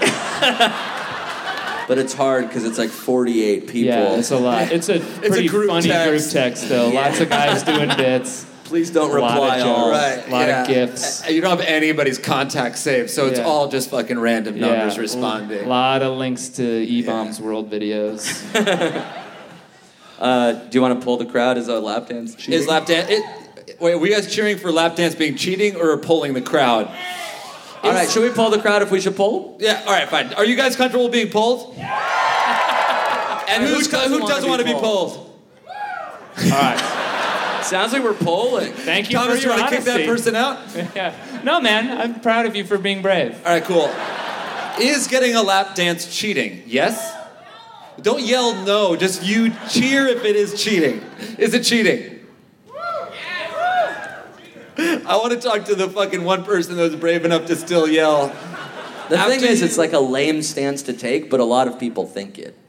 Speaker 7: But it's hard because it's like forty-eight people.
Speaker 8: Yeah, it's a lot. It's a pretty
Speaker 9: group
Speaker 8: funny
Speaker 9: text.
Speaker 8: group text, though.
Speaker 7: Yeah.
Speaker 8: Lots of guys doing bits.
Speaker 7: Please don't
Speaker 8: A lot of
Speaker 7: reply all.
Speaker 8: jokes.
Speaker 9: Right,
Speaker 8: A lot
Speaker 9: yeah.
Speaker 8: of gifs.
Speaker 9: You don't have anybody's contact saved, so it's
Speaker 8: Yeah.
Speaker 9: all just fucking random numbers
Speaker 8: Yeah,
Speaker 9: responding.
Speaker 8: A lot of links to E-Bomb's World videos.
Speaker 7: Uh, do you want to pull the crowd as a lap dance? cheating?
Speaker 9: Is lap dance? It, wait, are we guys cheering for lap dance being cheating or polling the crowd?
Speaker 7: All right, should we pull the crowd if we should pull?
Speaker 9: Yeah. All right. Fine. Are you guys comfortable being polled? And
Speaker 7: Who
Speaker 9: who's,
Speaker 7: doesn't
Speaker 9: who
Speaker 7: wanna
Speaker 9: doesn't
Speaker 7: be
Speaker 9: want to be
Speaker 7: polled?
Speaker 9: polled?
Speaker 8: All right.
Speaker 7: Sounds like we're polling.
Speaker 8: Thank you
Speaker 9: Thomas,
Speaker 8: for
Speaker 9: you
Speaker 8: your
Speaker 9: want to kick that
Speaker 8: honesty.
Speaker 9: person out?
Speaker 8: Yeah. No, man, I'm proud of you for being brave.
Speaker 9: All right. Cool. Is getting a lap dance cheating? Yes. Don't yell no. Just you cheer if it is cheating. Is it cheating? I want to talk to the fucking one person that was brave enough to still yell.
Speaker 7: The
Speaker 9: After
Speaker 7: thing is,
Speaker 9: you-
Speaker 7: it's like a lame stance to take, but a lot of people think it.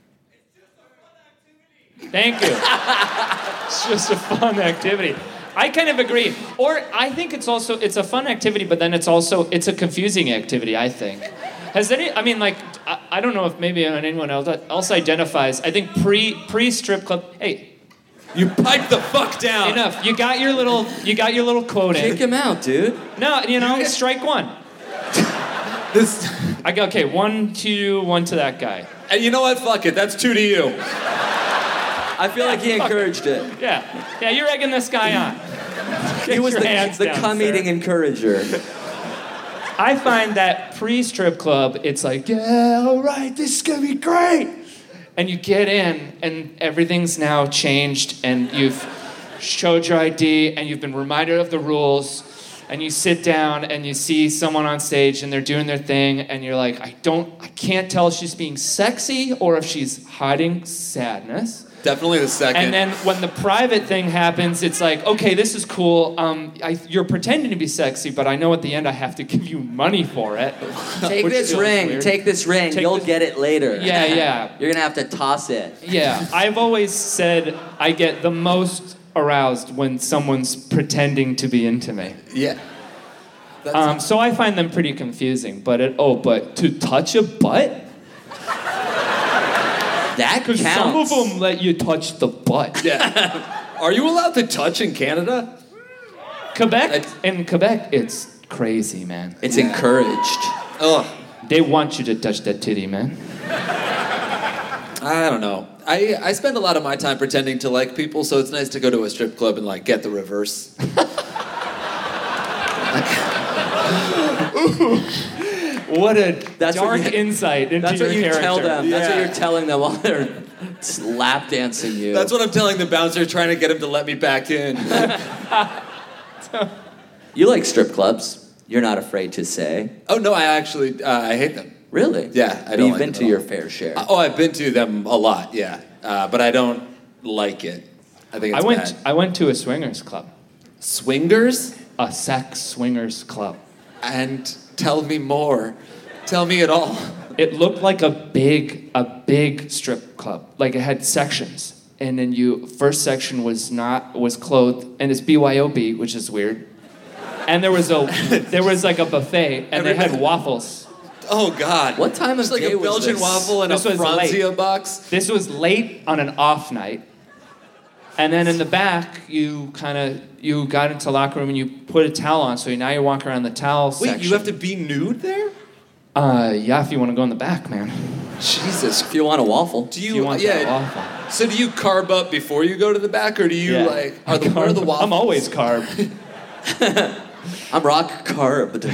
Speaker 8: Thank you. It's just a fun activity. I kind of agree. Or I think it's also, it's a fun activity, but then it's also, it's a confusing activity, I think. Has any, I mean, like, I, I don't know if maybe anyone else, else identifies, I think pre, pre-strip club, hey,
Speaker 9: You pipe the fuck down.
Speaker 8: enough. You got your little, you got your little quote
Speaker 7: Kick
Speaker 8: in.
Speaker 7: him out, dude.
Speaker 8: No, you know, strike one.
Speaker 9: This,
Speaker 8: I go, okay, one to you, one to that guy.
Speaker 9: and you know what? Fuck it. That's two to you.
Speaker 7: I feel like he encouraged it.
Speaker 8: Yeah, yeah, you're egging this guy on.
Speaker 7: He was
Speaker 8: your
Speaker 7: the,
Speaker 8: hands
Speaker 7: the
Speaker 8: down,
Speaker 7: cum-eating
Speaker 8: sir.
Speaker 7: encourager.
Speaker 8: I find that pre-strip club, it's like, yeah, all right, this is gonna be great. And you get in, and everything's now changed, and you've showed your I D, and you've been reminded of the rules, and you sit down, and you see someone on stage, and they're doing their thing, and you're like, I don't, I can't tell if she's being sexy or if she's hiding sadness.
Speaker 9: Definitely the second.
Speaker 8: And then when the private thing happens, it's like, okay, this is cool. Um, I, you're pretending to be sexy, but I know at the end I have to give you money for it.
Speaker 7: Take
Speaker 8: Which
Speaker 7: this
Speaker 8: feels
Speaker 7: ring.
Speaker 8: weird.
Speaker 7: Take this ring.
Speaker 8: Take
Speaker 7: You'll
Speaker 8: this-
Speaker 7: get it later.
Speaker 8: Yeah, yeah.
Speaker 7: You're gonna have to toss it.
Speaker 8: Yeah, I've always said I get the most aroused when someone's pretending to be into me.
Speaker 9: Yeah. That's
Speaker 8: Um, so I find them pretty confusing. But it, oh, but to touch a butt?
Speaker 7: That
Speaker 8: Because some of
Speaker 7: counts.
Speaker 8: them let you touch the butt.
Speaker 9: yeah. Are you allowed to touch in Canada?
Speaker 8: Quebec,
Speaker 9: It's-
Speaker 8: in Quebec, it's crazy, man.
Speaker 7: It's encouraged.
Speaker 9: Ugh.
Speaker 8: They want you to touch that titty, man.
Speaker 9: I don't know. I, I spend a lot of my time pretending to like people, so it's nice to go to a strip club and like get the reverse.
Speaker 8: What a
Speaker 7: That's what
Speaker 8: dark
Speaker 7: you-
Speaker 8: insight into
Speaker 7: That's
Speaker 8: your
Speaker 7: what you
Speaker 8: character.
Speaker 7: tell them. That's what
Speaker 9: Yeah.
Speaker 7: you're telling them while they're lap dancing you.
Speaker 9: That's what I'm telling the bouncer, trying to get him to let me back in.
Speaker 7: You like strip clubs. You're not afraid to say.
Speaker 9: Oh no, I actually uh, I hate them.
Speaker 7: Really?
Speaker 9: Yeah, I
Speaker 7: But
Speaker 9: don't
Speaker 7: you've
Speaker 9: like
Speaker 7: been
Speaker 9: them
Speaker 7: to
Speaker 9: at
Speaker 7: your
Speaker 9: all.
Speaker 7: fair share.
Speaker 9: Oh, I've been to them a lot, yeah, uh, but I don't like it. I think
Speaker 8: I
Speaker 9: it's
Speaker 8: went.
Speaker 9: bad.
Speaker 8: I went to a swingers club,
Speaker 9: Swingers,
Speaker 8: a sex swingers club.
Speaker 9: and tell me more. Tell me it all.
Speaker 8: It looked like a big, a big strip club. Like it had sections, and then you first section was not was clothed, and it's B Y O B, which is weird. And there was a there was like a buffet, and they had
Speaker 9: Everybody-
Speaker 8: waffles.
Speaker 9: Oh God!
Speaker 7: What time of
Speaker 9: It's like
Speaker 7: day
Speaker 9: a
Speaker 7: was
Speaker 9: Belgian
Speaker 7: this?
Speaker 9: waffle and
Speaker 8: This
Speaker 9: a
Speaker 8: was
Speaker 9: Franzia
Speaker 8: late.
Speaker 9: box.
Speaker 8: This was late on an off night. And then in the back, you kind of you got into the locker room and you put a towel on, so now you're walking around the towel
Speaker 9: Wait,
Speaker 8: section.
Speaker 9: you have to be nude there?
Speaker 8: Uh, yeah, if you want to go in the back, man.
Speaker 9: Jesus.
Speaker 7: If you want a waffle.
Speaker 9: Do
Speaker 8: If
Speaker 9: you?
Speaker 8: you want
Speaker 9: yeah.
Speaker 8: that waffle.
Speaker 9: So do you carb up before you go to the back, or do you
Speaker 8: Yeah.
Speaker 9: like? Are the where are the waffles?
Speaker 8: I'm always carb.
Speaker 7: I'm rock carb.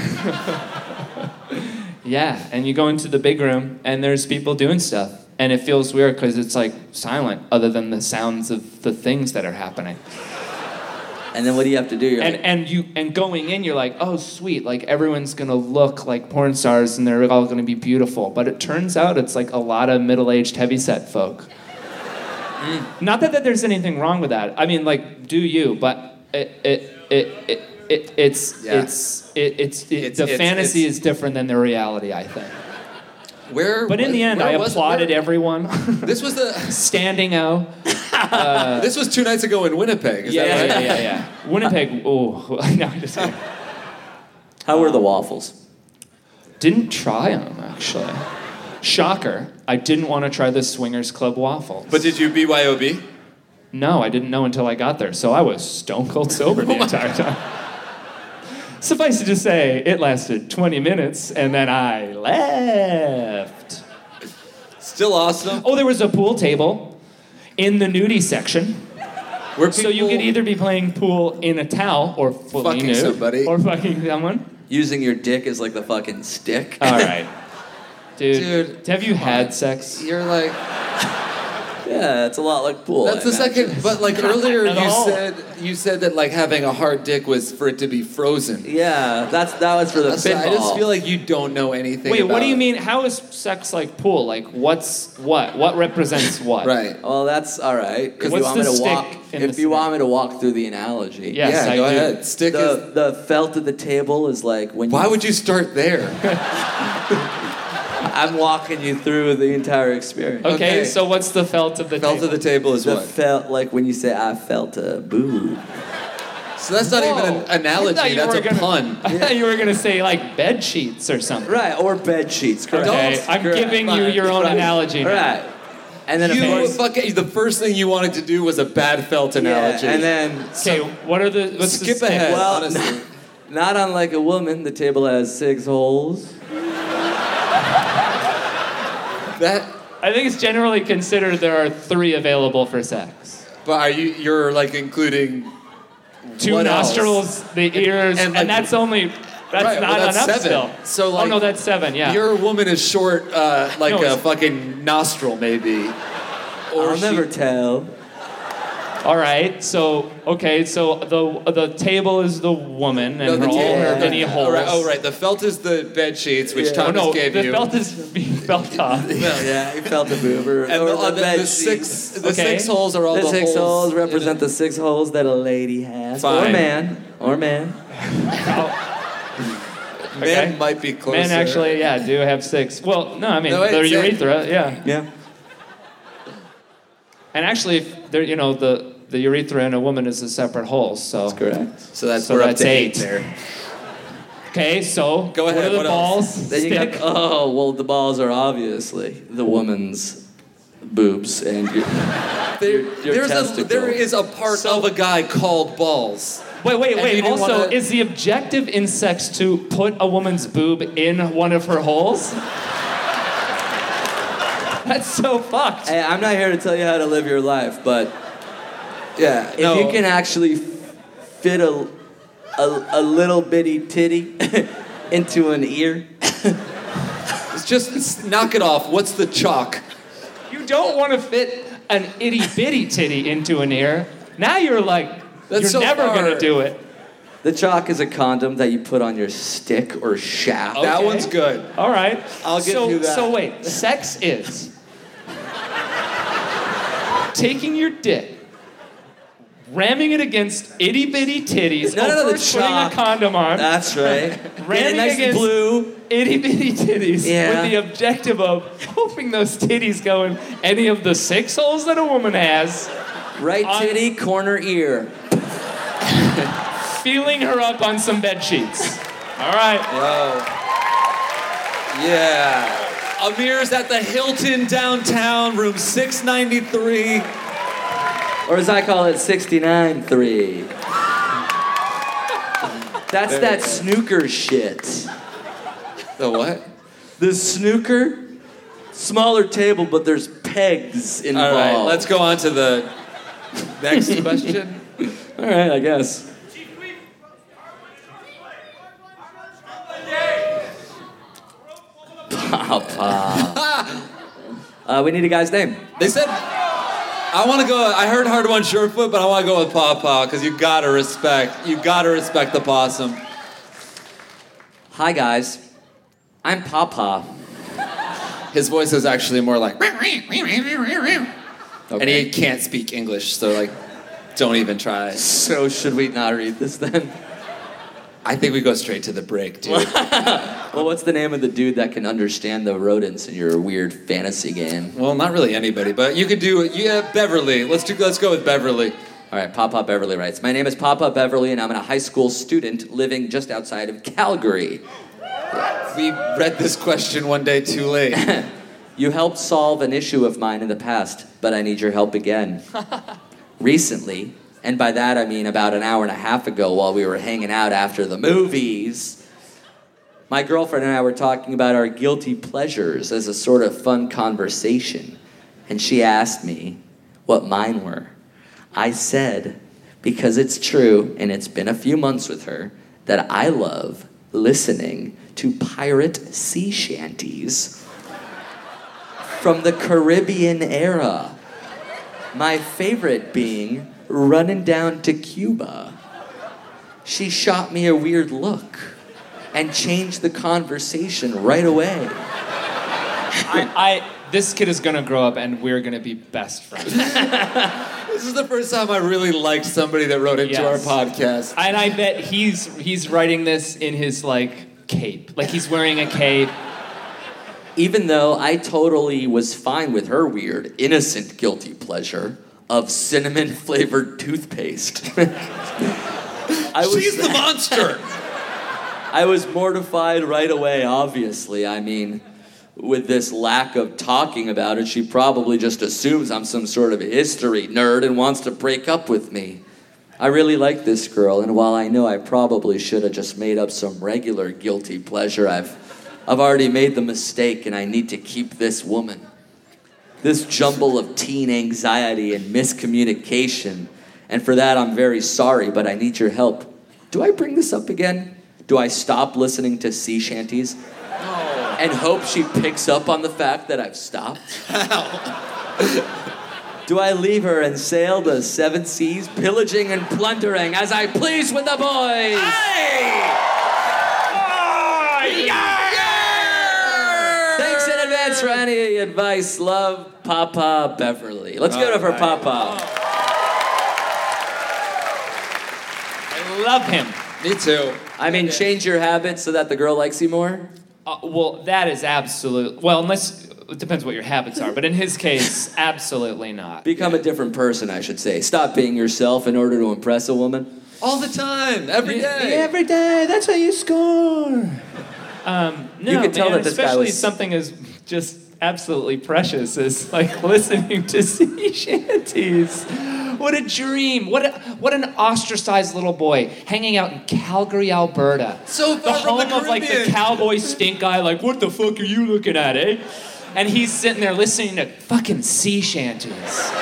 Speaker 8: Yeah, and you go into the big room and there's people doing stuff, and it feels weird because it's like silent, other than the sounds of the things that are happening.
Speaker 7: And then what do you have to do? You're
Speaker 8: And
Speaker 7: like,
Speaker 8: and you and going in, you're like, oh sweet, like everyone's gonna look like porn stars and they're all gonna be beautiful. But it turns out it's like a lot of middle-aged heavyset folk.
Speaker 7: Mm.
Speaker 8: Not that, that there's anything wrong with that. I mean, like, do you? But it it it. it It, it's,
Speaker 9: Yeah.
Speaker 8: it's, it, it's, it,
Speaker 9: It's-
Speaker 8: the
Speaker 9: it's-
Speaker 8: fantasy
Speaker 9: it's-
Speaker 8: is different than the reality, I think.
Speaker 9: Where?
Speaker 8: But in the end,
Speaker 9: where
Speaker 8: I
Speaker 9: was-
Speaker 8: applauded
Speaker 9: where-
Speaker 8: everyone
Speaker 9: This was the.
Speaker 8: standing out.
Speaker 9: This was two nights ago in Winnipeg. Is
Speaker 8: Yeah,
Speaker 9: that
Speaker 8: yeah,
Speaker 9: right?
Speaker 8: yeah, yeah. Winnipeg, oh, no, I just
Speaker 7: how were the waffles?
Speaker 8: didn't try them, actually. Shocker, I didn't want to try the Swingers Club waffles.
Speaker 9: But did you B Y O B?
Speaker 8: No, I didn't know until I got there, so I was stone cold sober the entire time. Suffice it to say, it lasted twenty minutes, and then I left.
Speaker 9: Still awesome.
Speaker 8: Oh, there was a pool table in the nudie section.
Speaker 9: Where people
Speaker 8: So you could either be playing pool in a towel or fully
Speaker 9: Fucking
Speaker 8: nude,
Speaker 9: somebody.
Speaker 8: or fucking someone.
Speaker 7: Using your dick as like the fucking stick.
Speaker 8: All right, dude.
Speaker 9: Dude,
Speaker 8: have you
Speaker 9: come
Speaker 8: had
Speaker 9: on.
Speaker 8: sex?
Speaker 9: You're like.
Speaker 7: Yeah, it's a lot like pool.
Speaker 9: That's
Speaker 7: I
Speaker 9: the
Speaker 7: imagine.
Speaker 9: second. But like earlier,
Speaker 8: At
Speaker 9: you
Speaker 8: all.
Speaker 9: said you said that like having a hard dick was for it to be frozen.
Speaker 7: Yeah, that's that was for the
Speaker 9: So
Speaker 7: pinball.
Speaker 9: I just feel like you don't know anything.
Speaker 8: Wait, what do you
Speaker 9: about-
Speaker 8: mean? How is sex like pool? Like, what's what? What represents what?
Speaker 9: Right.
Speaker 7: Well, that's all right. If
Speaker 8: What's
Speaker 7: you want me
Speaker 8: the
Speaker 7: to
Speaker 8: stick
Speaker 7: walk,
Speaker 8: in
Speaker 7: if
Speaker 8: the
Speaker 7: you
Speaker 8: stick?
Speaker 7: want me to walk through the analogy,
Speaker 8: Yes,
Speaker 9: yeah,
Speaker 8: I
Speaker 9: go
Speaker 8: do.
Speaker 9: ahead. Stick is.
Speaker 7: the the felt of the table is like when
Speaker 9: Why
Speaker 7: you,
Speaker 9: would you start there?
Speaker 7: I'm walking you through the entire experience.
Speaker 8: Okay,
Speaker 9: Okay.
Speaker 8: so what's the felt of the
Speaker 9: Felt
Speaker 8: table?
Speaker 9: of the table is
Speaker 7: The
Speaker 9: what?
Speaker 7: felt like when you say I felt a boob.
Speaker 9: So that's not even
Speaker 8: Whoa.
Speaker 9: an
Speaker 8: I thought
Speaker 9: analogy.
Speaker 8: you
Speaker 9: That's
Speaker 8: were
Speaker 9: a
Speaker 8: gonna-
Speaker 9: pun.
Speaker 8: I thought you were gonna say like bed sheets or something.
Speaker 7: Right, or bed sheets. Correct.
Speaker 8: Okay,
Speaker 9: Don't-
Speaker 8: I'm
Speaker 7: correct.
Speaker 8: giving you
Speaker 9: Fine,
Speaker 8: your own
Speaker 9: fine.
Speaker 8: analogy. now.
Speaker 7: Right. And then of
Speaker 9: You
Speaker 7: course,
Speaker 9: fucking. The first thing you wanted to do was a bad felt analogy.
Speaker 7: yeah, and then
Speaker 8: Okay, what are the what's the
Speaker 9: skip
Speaker 8: stick?
Speaker 9: ahead.
Speaker 7: well,
Speaker 9: honestly.
Speaker 7: not unlike a woman, the table has six holes.
Speaker 9: that.
Speaker 8: I think it's generally considered there are three available for sex.
Speaker 9: But are you? You're like including.
Speaker 8: Two
Speaker 9: What else?
Speaker 8: nostrils, the ears,
Speaker 9: and,
Speaker 8: and,
Speaker 9: like-
Speaker 8: that's only that's
Speaker 9: Right, well,
Speaker 8: not
Speaker 9: that's
Speaker 8: enough
Speaker 9: seven.
Speaker 8: still.
Speaker 9: So,
Speaker 8: oh
Speaker 9: like,
Speaker 8: no, that's seven. Yeah.
Speaker 9: Your woman is short, uh, like
Speaker 8: No,
Speaker 9: a
Speaker 8: it's-
Speaker 9: fucking nostril, maybe. Or
Speaker 7: I'll
Speaker 9: she-
Speaker 7: never tell.
Speaker 8: All right. So okay. So the the table is the woman and
Speaker 9: No, the
Speaker 8: her, all
Speaker 9: table-
Speaker 8: her
Speaker 7: yeah.
Speaker 8: many holes.
Speaker 9: Oh right, oh, right. The felt is the bed sheets, which
Speaker 7: Yeah.
Speaker 8: Oh
Speaker 9: Thomas
Speaker 8: no,
Speaker 9: gave
Speaker 8: the
Speaker 9: you.
Speaker 8: belt is being felt off.
Speaker 7: Yeah, he felt a boob. Or,
Speaker 9: and
Speaker 7: or
Speaker 9: the,
Speaker 7: the,
Speaker 9: uh, the,
Speaker 7: bed
Speaker 9: the
Speaker 7: sheets.
Speaker 9: six, the
Speaker 8: Okay.
Speaker 9: six holes are all
Speaker 7: The
Speaker 9: the,
Speaker 7: six holes
Speaker 9: in
Speaker 7: represent
Speaker 9: it.
Speaker 7: the six holes that a lady has. Or
Speaker 9: Fine.
Speaker 7: man. Or man.
Speaker 9: Men
Speaker 8: Okay.
Speaker 9: might be closer.
Speaker 8: Men actually, yeah, do have six. Well, no, I mean
Speaker 9: No, wait,
Speaker 8: their
Speaker 9: say-
Speaker 8: urethra, yeah.
Speaker 7: Yeah.
Speaker 8: And actually, if they're, you know, the the urethra in a woman is a separate hole. So
Speaker 7: That's correct.
Speaker 9: So that's
Speaker 8: So
Speaker 9: we're
Speaker 8: that's
Speaker 9: up to
Speaker 8: eight.
Speaker 9: eight there.
Speaker 8: Okay, so
Speaker 9: Go ahead,
Speaker 8: What are the
Speaker 9: what else?
Speaker 8: balls?
Speaker 7: Then you
Speaker 8: Stick?
Speaker 7: got, oh, well, the balls are obviously the woman's boobs and your,
Speaker 9: There,
Speaker 7: your
Speaker 9: there's a,
Speaker 7: testicle.
Speaker 9: there is a part of a guy called balls.
Speaker 8: Wait, wait,
Speaker 9: And you
Speaker 8: wait.
Speaker 9: didn't
Speaker 8: Also,
Speaker 9: wanna-
Speaker 8: is the objective in sex to put a woman's boob in one of her holes? That's so fucked.
Speaker 7: Hey, I'm not here to tell you how to live your life, but
Speaker 9: Yeah.
Speaker 7: if
Speaker 9: no.
Speaker 7: you can actually f- fit a, a, a little bitty titty into an ear,
Speaker 9: It's just it's- knock it off. What's the chalk?
Speaker 8: You don't want to fit an itty bitty titty into an ear. Now you're like,
Speaker 9: That's
Speaker 8: you're
Speaker 9: so
Speaker 8: never
Speaker 9: far.
Speaker 8: gonna do it.
Speaker 7: the chalk is a condom that you put on your stick or shaft.
Speaker 9: That
Speaker 8: Okay.
Speaker 9: one's good.
Speaker 8: All right.
Speaker 9: I'll give
Speaker 8: so,
Speaker 9: you that.
Speaker 8: So wait, sex is taking your dick, ramming it against itty bitty titties,
Speaker 7: No,
Speaker 8: oh,
Speaker 7: no, no, the
Speaker 8: first putting a
Speaker 7: chalk.
Speaker 8: condom on,
Speaker 7: That's right.
Speaker 8: ramming
Speaker 7: nice
Speaker 8: against
Speaker 7: blue.
Speaker 8: itty bitty titties
Speaker 7: Yeah.
Speaker 8: with the objective of hoping those titties go in any of the six holes that a woman has,
Speaker 7: Right
Speaker 8: on-
Speaker 7: titty, corner ear.
Speaker 8: feeling her up on some bed sheets. All right.
Speaker 9: Whoa. Yeah. Amir's at the Hilton downtown, room six ninety-three.
Speaker 7: Or as I call it, sixty-nine three. That's that snooker shit.
Speaker 9: The what?
Speaker 7: The snooker, smaller table, but there's pegs involved.
Speaker 9: All right, let's go on to the next question.
Speaker 7: All right, I guess. Papa. uh, we need a guy's name.
Speaker 9: They said, I want to go, I heard Hard One Surefoot, but I want to go with Pawpaw, because you gotta respect, you gotta respect the possum.
Speaker 7: Hi, guys. I'm Papa.
Speaker 9: His voice is actually more like,
Speaker 7: Okay.
Speaker 9: and he can't speak English, so like, don't even try.
Speaker 7: So should we not read this then?
Speaker 9: I think we go straight to the break, dude.
Speaker 7: Well, what's the name of the dude that can understand the rodents in your weird fantasy game?
Speaker 9: Well, not really anybody, but you could do, yeah, Beverly. Let's do, let's go with Beverly.
Speaker 7: All right, Papa Beverly writes, my name is Papa Beverly, and I'm a high school student living just outside of Calgary.
Speaker 9: We read this question one day too late.
Speaker 7: You helped solve an issue of mine in the past, but I need your help again. Recently, and by that I mean about an hour and a half ago while we were hanging out after the movies, my girlfriend and I were talking about our guilty pleasures as a sort of fun conversation, and she asked me what mine were. I said, because it's true, and it's been a few months with her, that I love listening to pirate sea shanties from the Caribbean era. My favorite being Running Down to Cuba. She shot me a weird look and changed the conversation right away.
Speaker 8: I, I this kid is gonna grow up and we're gonna be best friends.
Speaker 9: This is the first time I really liked somebody that wrote into
Speaker 8: Yes.
Speaker 9: our podcast.
Speaker 8: And I bet he's he's writing this in his like cape. Like he's wearing a cape.
Speaker 7: Even though I totally was fine with her weird, innocent guilty pleasure of cinnamon-flavored toothpaste. I was,
Speaker 9: She's the monster!
Speaker 7: I was mortified right away, obviously. I mean, with this lack of talking about it, she probably just assumes I'm some sort of history nerd and wants to break up with me. I really like this girl, and while I know I probably should have just made up some regular guilty pleasure, I've, I've already made the mistake, and I need to keep this woman. This jumble of teen anxiety and miscommunication, and for that I'm very sorry, but I need your help. Do I bring this up again? Do I stop listening to sea shanties? And hope she picks up on the fact that I've stopped? Do I leave her and sail the seven seas, pillaging and plundering as I please with the boys? Thanks in advance for any advice. Love, Papa Beverly. Let's give it up for Papa.
Speaker 8: I love him.
Speaker 9: Me too.
Speaker 7: I mean, change your habits so that the girl likes you more?
Speaker 8: Uh, well, that is absolute. Well, unless it depends what your habits are, but in his case, absolutely not.
Speaker 7: Become a different person, I should say. Stop being yourself in order to impress a woman.
Speaker 9: All the time, every day.
Speaker 8: Yeah, every day. That's how you score. Um, no,
Speaker 7: You could tell
Speaker 8: man,
Speaker 7: that this guy
Speaker 8: especially
Speaker 7: was-
Speaker 8: something as just absolutely precious as like listening to sea shanties. What a dream! What a, what an ostracized little boy hanging out in Calgary, Alberta.
Speaker 9: So
Speaker 8: the
Speaker 9: far from
Speaker 8: home
Speaker 9: the
Speaker 8: of like the
Speaker 9: Caribbean.
Speaker 8: cowboy stink guy. Like, what the fuck are you looking at, eh? And he's sitting there listening to fucking sea shanties.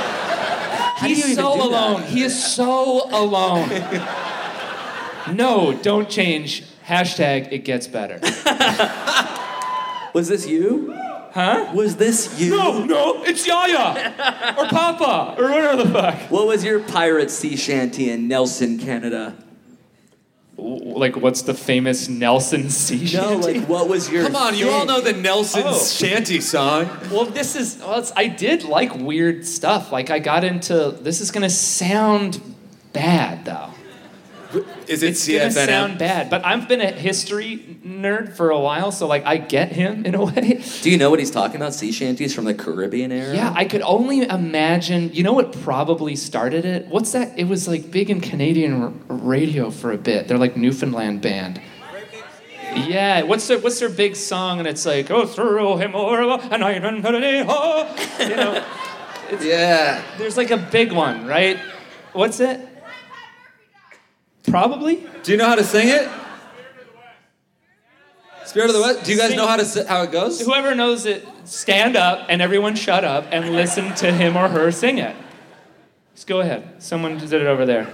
Speaker 7: do you
Speaker 8: He's
Speaker 7: even
Speaker 8: so
Speaker 7: do that?
Speaker 8: alone. He is so alone. No, don't change. Hashtag it gets better.
Speaker 7: Was this you?
Speaker 8: Huh?
Speaker 7: Was this you?
Speaker 8: No, no, it's Yaya or Papa or whatever the fuck.
Speaker 7: What was your pirate sea shanty in Nelson, Canada?
Speaker 8: Like, what's the famous Nelson sea shanty?
Speaker 7: No, like, what was your
Speaker 9: Come on, you all
Speaker 7: thing?
Speaker 9: know the Nelson's
Speaker 8: Oh.
Speaker 9: shanty song.
Speaker 8: Well, this is, well, it's, I did like weird stuff. Like, I got into, this is gonna sound bad, though.
Speaker 9: Is it
Speaker 8: It's
Speaker 9: C
Speaker 8: gonna
Speaker 9: F N M?
Speaker 8: sound bad, but I've been a history nerd for a while, so, like, I get him in a way.
Speaker 7: Do you know what he's talking about? Sea shanties from the Caribbean era?
Speaker 8: Yeah, I could only imagine. You know what probably started it? What's that? It was like big in Canadian r- radio for a bit. They're like Newfoundland band. Yeah, what's their what's their big song? And it's like, oh, throw him over and I run oh. You know,
Speaker 9: Yeah.
Speaker 8: there's like a big one, right? What's it? Probably.
Speaker 9: Do you know how to sing it? Spirit of the West. Do you guys
Speaker 8: Sing-
Speaker 9: know how to si- how it goes?
Speaker 8: Whoever knows it, stand up and everyone shut up and listen to him or her sing it. Just go ahead. Someone did it over there.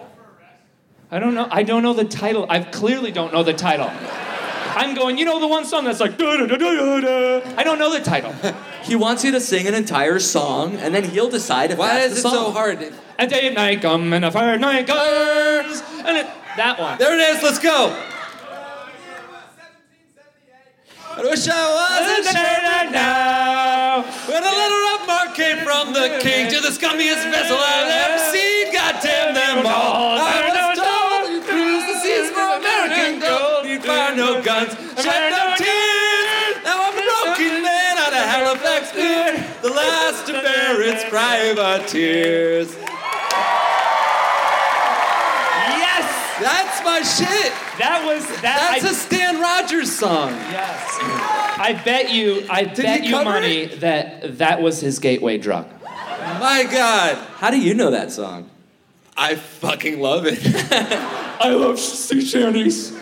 Speaker 8: I don't know. I don't know the title. I clearly don't know the title. I'm going, you know the one song that's like, da da da da da. I don't know the title.
Speaker 7: He wants you to sing an entire song, and then he'll decide if
Speaker 9: Why
Speaker 7: that's
Speaker 9: is it
Speaker 7: the song.
Speaker 9: so hard?
Speaker 8: A day and night come and a fire night comes. And it, that one.
Speaker 9: There it is. Let's go. I wish I wasn't sure
Speaker 8: now.
Speaker 9: when a little rough mark came from the king to the scummiest vessel I've ever seen. Goddamn them all. I was told you cruise the seas for American gold. You'd fire no guns, shed no tears. Now I'm a broken man out of Halifax, New York, the last to bear its privateers.
Speaker 8: Yes.
Speaker 9: That's my shit.
Speaker 8: That was that.
Speaker 9: That's
Speaker 8: I,
Speaker 9: a Stan Rogers song.
Speaker 8: Yes. I bet you, I
Speaker 9: Did
Speaker 8: bet
Speaker 9: he
Speaker 8: you
Speaker 9: cover
Speaker 8: money
Speaker 9: it?
Speaker 8: that that was his gateway drug.
Speaker 9: My God.
Speaker 7: How do you know that song?
Speaker 9: I fucking love it.
Speaker 8: I love sea shanties.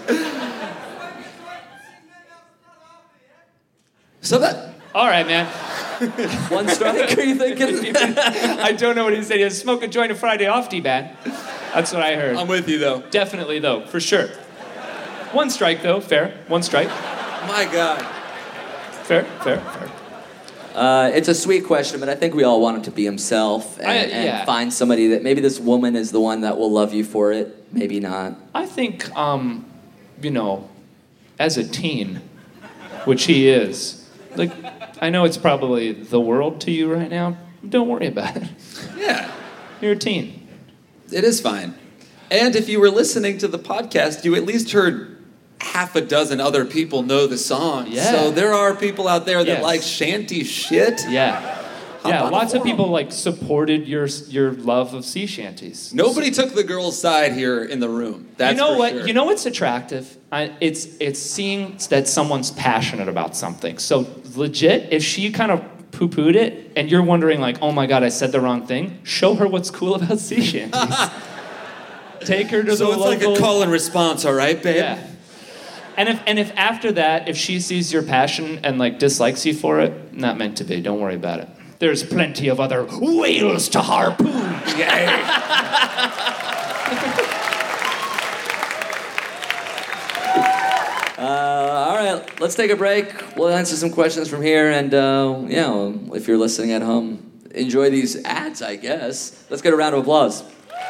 Speaker 9: So that
Speaker 8: All right, man.
Speaker 7: One strike, are you thinking?
Speaker 8: I don't know what he said. He was smoke a joint a Friday off, D-Bad. That's what I heard.
Speaker 9: I'm with you though.
Speaker 8: Definitely, though, for sure. One strike, though. Fair. One strike.
Speaker 9: My God.
Speaker 8: Fair, fair, fair.
Speaker 7: Uh, it's a sweet question, but I think we all want him to be himself and,
Speaker 8: I-
Speaker 7: and
Speaker 8: yeah.
Speaker 7: find somebody that maybe this woman is the one that will love you for it, maybe not.
Speaker 8: I think, um, you know, as a teen, which he is, like, I know it's probably the world to you right now. Don't worry about it.
Speaker 9: Yeah.
Speaker 8: You're a teen.
Speaker 9: It is fine. And if you were listening to the podcast, you at least heard half a dozen other people know the song.
Speaker 8: Yeah.
Speaker 9: So there are people out there that
Speaker 8: Yes.
Speaker 9: like shanty shit.
Speaker 8: Yeah. Yeah,
Speaker 9: on a
Speaker 8: lots of
Speaker 9: forum.
Speaker 8: people like supported your your love of sea shanties.
Speaker 9: Nobody took the girl's side here in the room. That's
Speaker 8: you know
Speaker 9: for
Speaker 8: what?
Speaker 9: sure.
Speaker 8: You know what's attractive? I, it's it's seeing that someone's passionate about something. So legit, if she kind of poo-pooed it, and you're wondering like, oh my god, I said the wrong thing. Show her what's cool about sea shanties. Take her to
Speaker 9: So
Speaker 8: the
Speaker 9: it's
Speaker 8: local.
Speaker 9: like a call and response, all right, babe?
Speaker 8: Yeah. And if and if after that, if she sees your passion and like dislikes you for it, not meant to be. Don't worry about it. There's plenty of other whales to harpoon.
Speaker 7: Uh, all right, let's take a break. We'll answer some questions from here, and uh, yeah, well, if you're listening at home, enjoy these ads, I guess. Let's get a round of applause.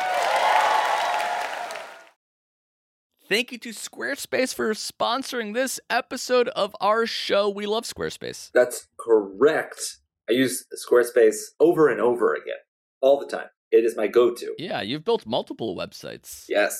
Speaker 10: Thank you to Squarespace for sponsoring this episode of our show. We love Squarespace.
Speaker 11: That's correct. I use Squarespace over and over again, all the time. It is my go-to.
Speaker 10: Yeah, you've built multiple websites.
Speaker 11: Yes.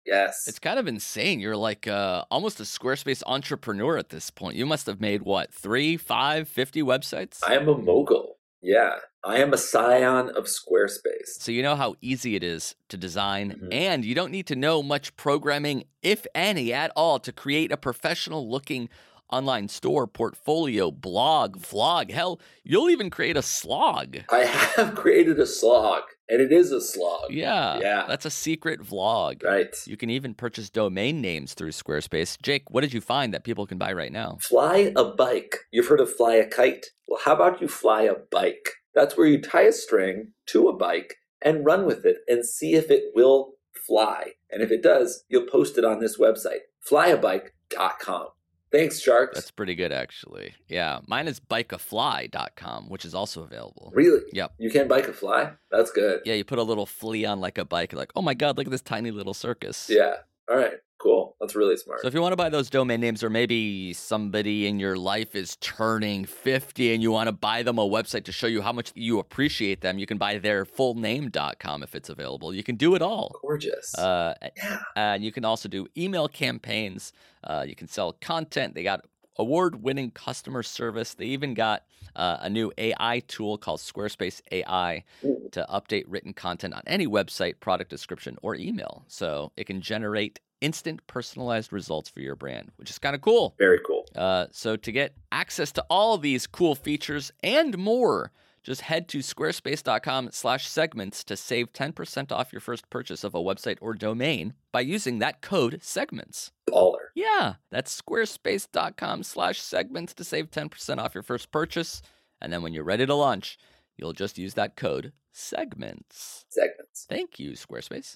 Speaker 11: Yes.
Speaker 10: It's kind of insane. You're like uh, almost a Squarespace entrepreneur at this point. You must have made, what, three, five, fifty websites?
Speaker 11: I am a mogul. Yeah. I am a scion of Squarespace.
Speaker 10: So you know how easy it is to design,
Speaker 11: Mhm.
Speaker 10: and you don't need to know much programming, if any, at all, to create a professional-looking online store, portfolio, blog, vlog. Hell, you'll even create a slog.
Speaker 11: I have created a slog, and it is a slog.
Speaker 10: Yeah,
Speaker 11: Yeah.
Speaker 10: that's a secret vlog.
Speaker 11: Right.
Speaker 10: You can even purchase domain names through Squarespace. Jake, what did you find that people can buy right now?
Speaker 11: Fly a bike. You've heard of fly a kite? Well, how about you fly a bike? That's where you tie a string to a bike and run with it and see if it will fly. And if it does, you'll post it on this website, fly a bike dot com. Thanks, Sharks.
Speaker 10: That's pretty good, actually. Yeah, mine is bike a fly dot com, which is also available.
Speaker 11: Really?
Speaker 10: Yep.
Speaker 11: You can bike a fly? That's good.
Speaker 10: Yeah, you put a little flea on like a bike. You're like, oh my God, look at this tiny little circus.
Speaker 11: Yeah. All right. Cool. That's really smart.
Speaker 10: So if you want to buy those domain names, or maybe somebody in your life is turning fifty and you want to buy them a website to show you how much you appreciate them, you can buy their full name dot com if it's available. You can do it all.
Speaker 11: Gorgeous.
Speaker 10: Uh,
Speaker 11: yeah.
Speaker 10: And you can also do email campaigns. Uh, you can sell content. They got award-winning customer service. They even got uh, a new A I tool called Squarespace A I
Speaker 11: Ooh.
Speaker 10: to update written content on any website, product description, or email. So it can generate instant personalized results for your brand, which is kind of cool.
Speaker 11: Very cool.
Speaker 10: Uh, so to get access to all these cool features and more, just head to squarespace.com slash segments to save ten percent off your first purchase of a website or domain by using that code segments.
Speaker 11: Baller.
Speaker 10: Yeah, that's squarespace.com slash segments to save ten percent off your first purchase. And then when you're ready to launch, you'll just use that code segments.
Speaker 11: Segments.
Speaker 10: Thank you, Squarespace.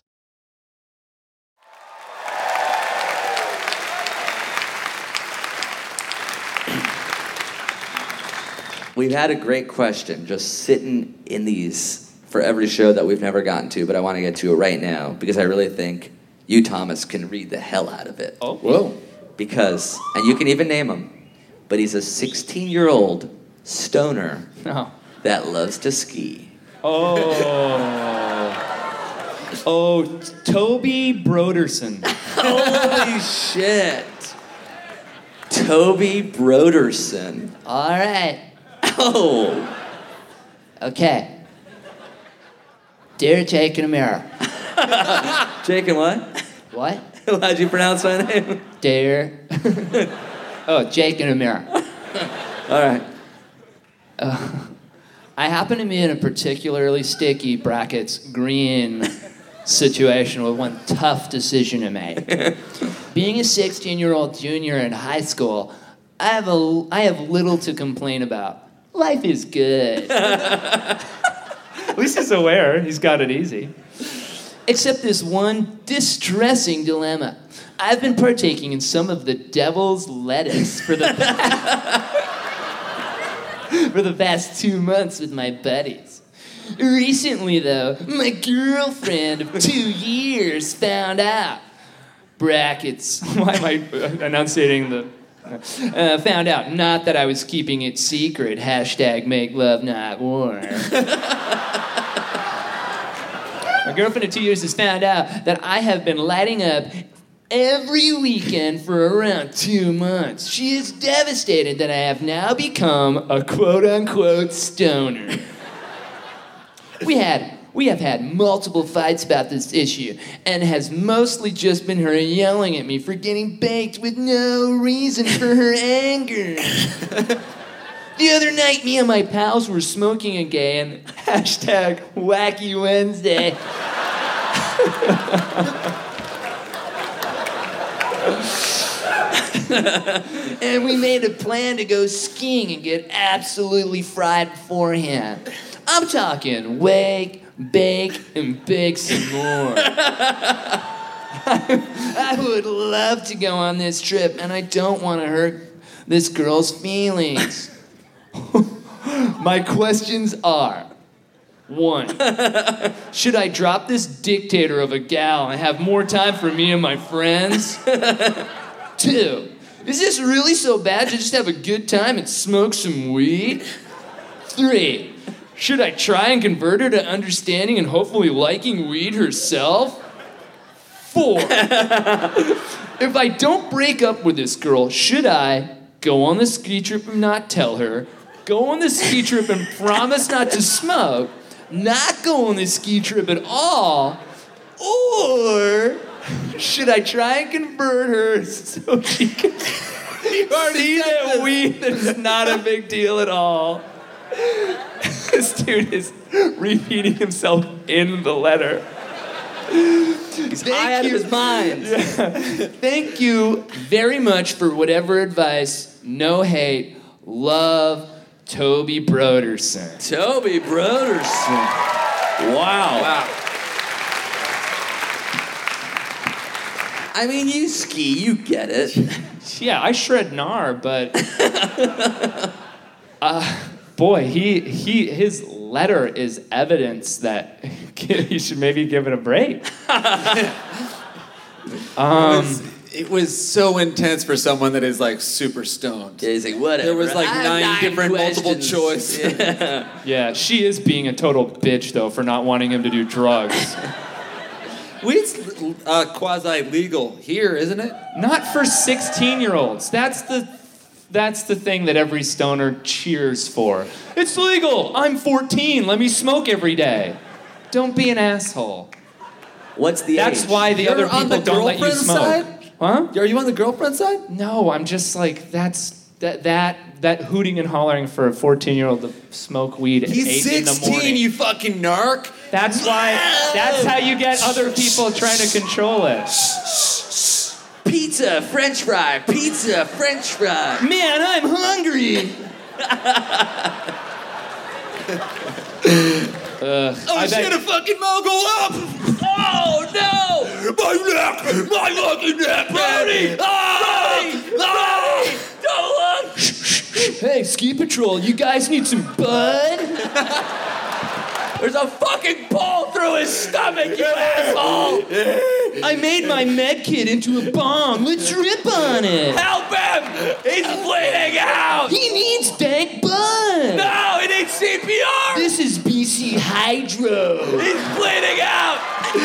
Speaker 7: We've had a great question just sitting in these for every show that we've never gotten to, but I want to get to it right now because I really think you, Thomas, can read the hell out of it.
Speaker 8: Oh, whoa.
Speaker 7: Because, and you can even name him, but he's a sixteen-year-old stoner
Speaker 8: No.
Speaker 7: that loves to ski.
Speaker 8: Oh. Oh, Toby Broderson.
Speaker 7: Holy shit. Toby Broderson.
Speaker 12: All right.
Speaker 7: Oh.
Speaker 12: Okay. Dear Jake and Amira.
Speaker 7: Jake and what?
Speaker 12: What?
Speaker 7: How'd you pronounce my name?
Speaker 12: Dear. Oh, Jake and Amira.
Speaker 7: All right.
Speaker 12: Uh, I happen to be in a particularly sticky brackets green situation with one tough decision to make. Being a sixteen-year-old junior in high school, I have a I have little to complain about. Life is good.
Speaker 8: At least he's aware. He's got it easy.
Speaker 12: Except this one distressing dilemma. I've been partaking in some of the devil's lettuce for the for the past two months with my buddies. Recently, though, my girlfriend of two years found out. Brackets.
Speaker 8: Why am I enunciating the...
Speaker 12: Uh, found out, not that I was keeping it secret. Hashtag make love not war. My girlfriend of two years has found out that I have been lighting up every weekend for around two months. She is devastated that I have now become a quote-unquote stoner. We had we have had multiple fights about this issue, and it has mostly just been her yelling at me for getting baked with no reason for her anger. The other night, me and my pals were smoking again. Hashtag Wacky Wednesday. And we made a plan to go skiing and get absolutely fried beforehand. I'm talking wake, bake, and bake some more. I would love to go on this trip, and I don't want to hurt this girl's feelings. My questions are, one, should I drop this dictator of a gal and have more time for me and my friends? Two, is this really so bad to just have a good time and smoke some weed? Three, should I try and convert her to understanding and hopefully liking weed herself? four. If I don't break up with this girl, should I go on the ski trip and not tell her, go on the ski trip and promise not to smoke, not go on the ski trip at all, or should I try and convert her so she can see that weed is not a big deal at all? This dude is repeating himself in the letter.
Speaker 7: He's
Speaker 12: Thank
Speaker 7: high out
Speaker 12: you.
Speaker 7: of his mind.
Speaker 12: Yeah. Thank you very much for whatever advice. No hate. Love, Toby Broderson.
Speaker 7: Toby Broderson. Wow. Wow. I mean, you ski, you get it.
Speaker 12: Yeah, I shred gnar, but uh, boy, he he his letter is evidence that you should maybe give it a break.
Speaker 9: um, it, was, it was so intense for someone that is like super stoned.
Speaker 7: Yeah, he's like, whatever.
Speaker 9: There was like nine,
Speaker 7: nine
Speaker 9: different
Speaker 7: questions.
Speaker 9: multiple choice.
Speaker 12: Yeah. Yeah, she is being a total bitch though for not wanting him to do drugs.
Speaker 9: Weed's uh, quasi-legal here, isn't it?
Speaker 12: Not for sixteen-year-olds. That's the that's the thing that every stoner cheers for. It's legal. I'm fourteen. Let me smoke every day. Don't be an asshole.
Speaker 7: What's the
Speaker 12: That's
Speaker 7: age?
Speaker 12: why the
Speaker 9: You're
Speaker 12: other
Speaker 9: on
Speaker 12: people
Speaker 9: the
Speaker 12: don't let you
Speaker 9: girlfriend
Speaker 12: smoke.
Speaker 9: side?
Speaker 12: Huh?
Speaker 9: Are you on the girlfriend side?
Speaker 12: No, I'm just like that's that that that hooting and hollering for a fourteen-year-old to smoke weed at
Speaker 9: He's
Speaker 12: eight in the
Speaker 9: sixteen,
Speaker 12: morning.
Speaker 9: you fucking narc.
Speaker 12: That's why. That's how you get other people trying to control it.
Speaker 7: Pizza, French fry, pizza, French fry.
Speaker 12: Man, I'm hungry. Ugh,
Speaker 9: Oh
Speaker 12: I
Speaker 9: shit,
Speaker 12: bet-
Speaker 9: a fucking mogul up!
Speaker 7: Oh no!
Speaker 9: My neck! My fucking neck, Brody! Ah! Ah!
Speaker 7: Don't look!
Speaker 12: Hey, Ski Patrol, you guys need some bud?
Speaker 7: There's a fucking ball through his stomach, you asshole!
Speaker 12: I made my med kit into a bomb. Let's rip on it.
Speaker 7: Help him! He's bleeding out!
Speaker 12: He needs dank bud.
Speaker 7: No, he needs C P R!
Speaker 12: This is B C Hydro.
Speaker 7: He's bleeding out!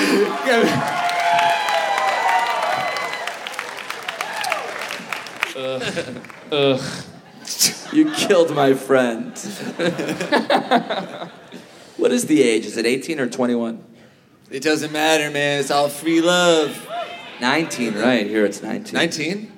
Speaker 12: Ugh. Ugh.
Speaker 7: You killed my friend. What is the age? Is it eighteen or twenty-one?
Speaker 9: It doesn't matter, man. It's all free love.
Speaker 7: nineteen, right? Here it's nineteen.
Speaker 9: nineteen?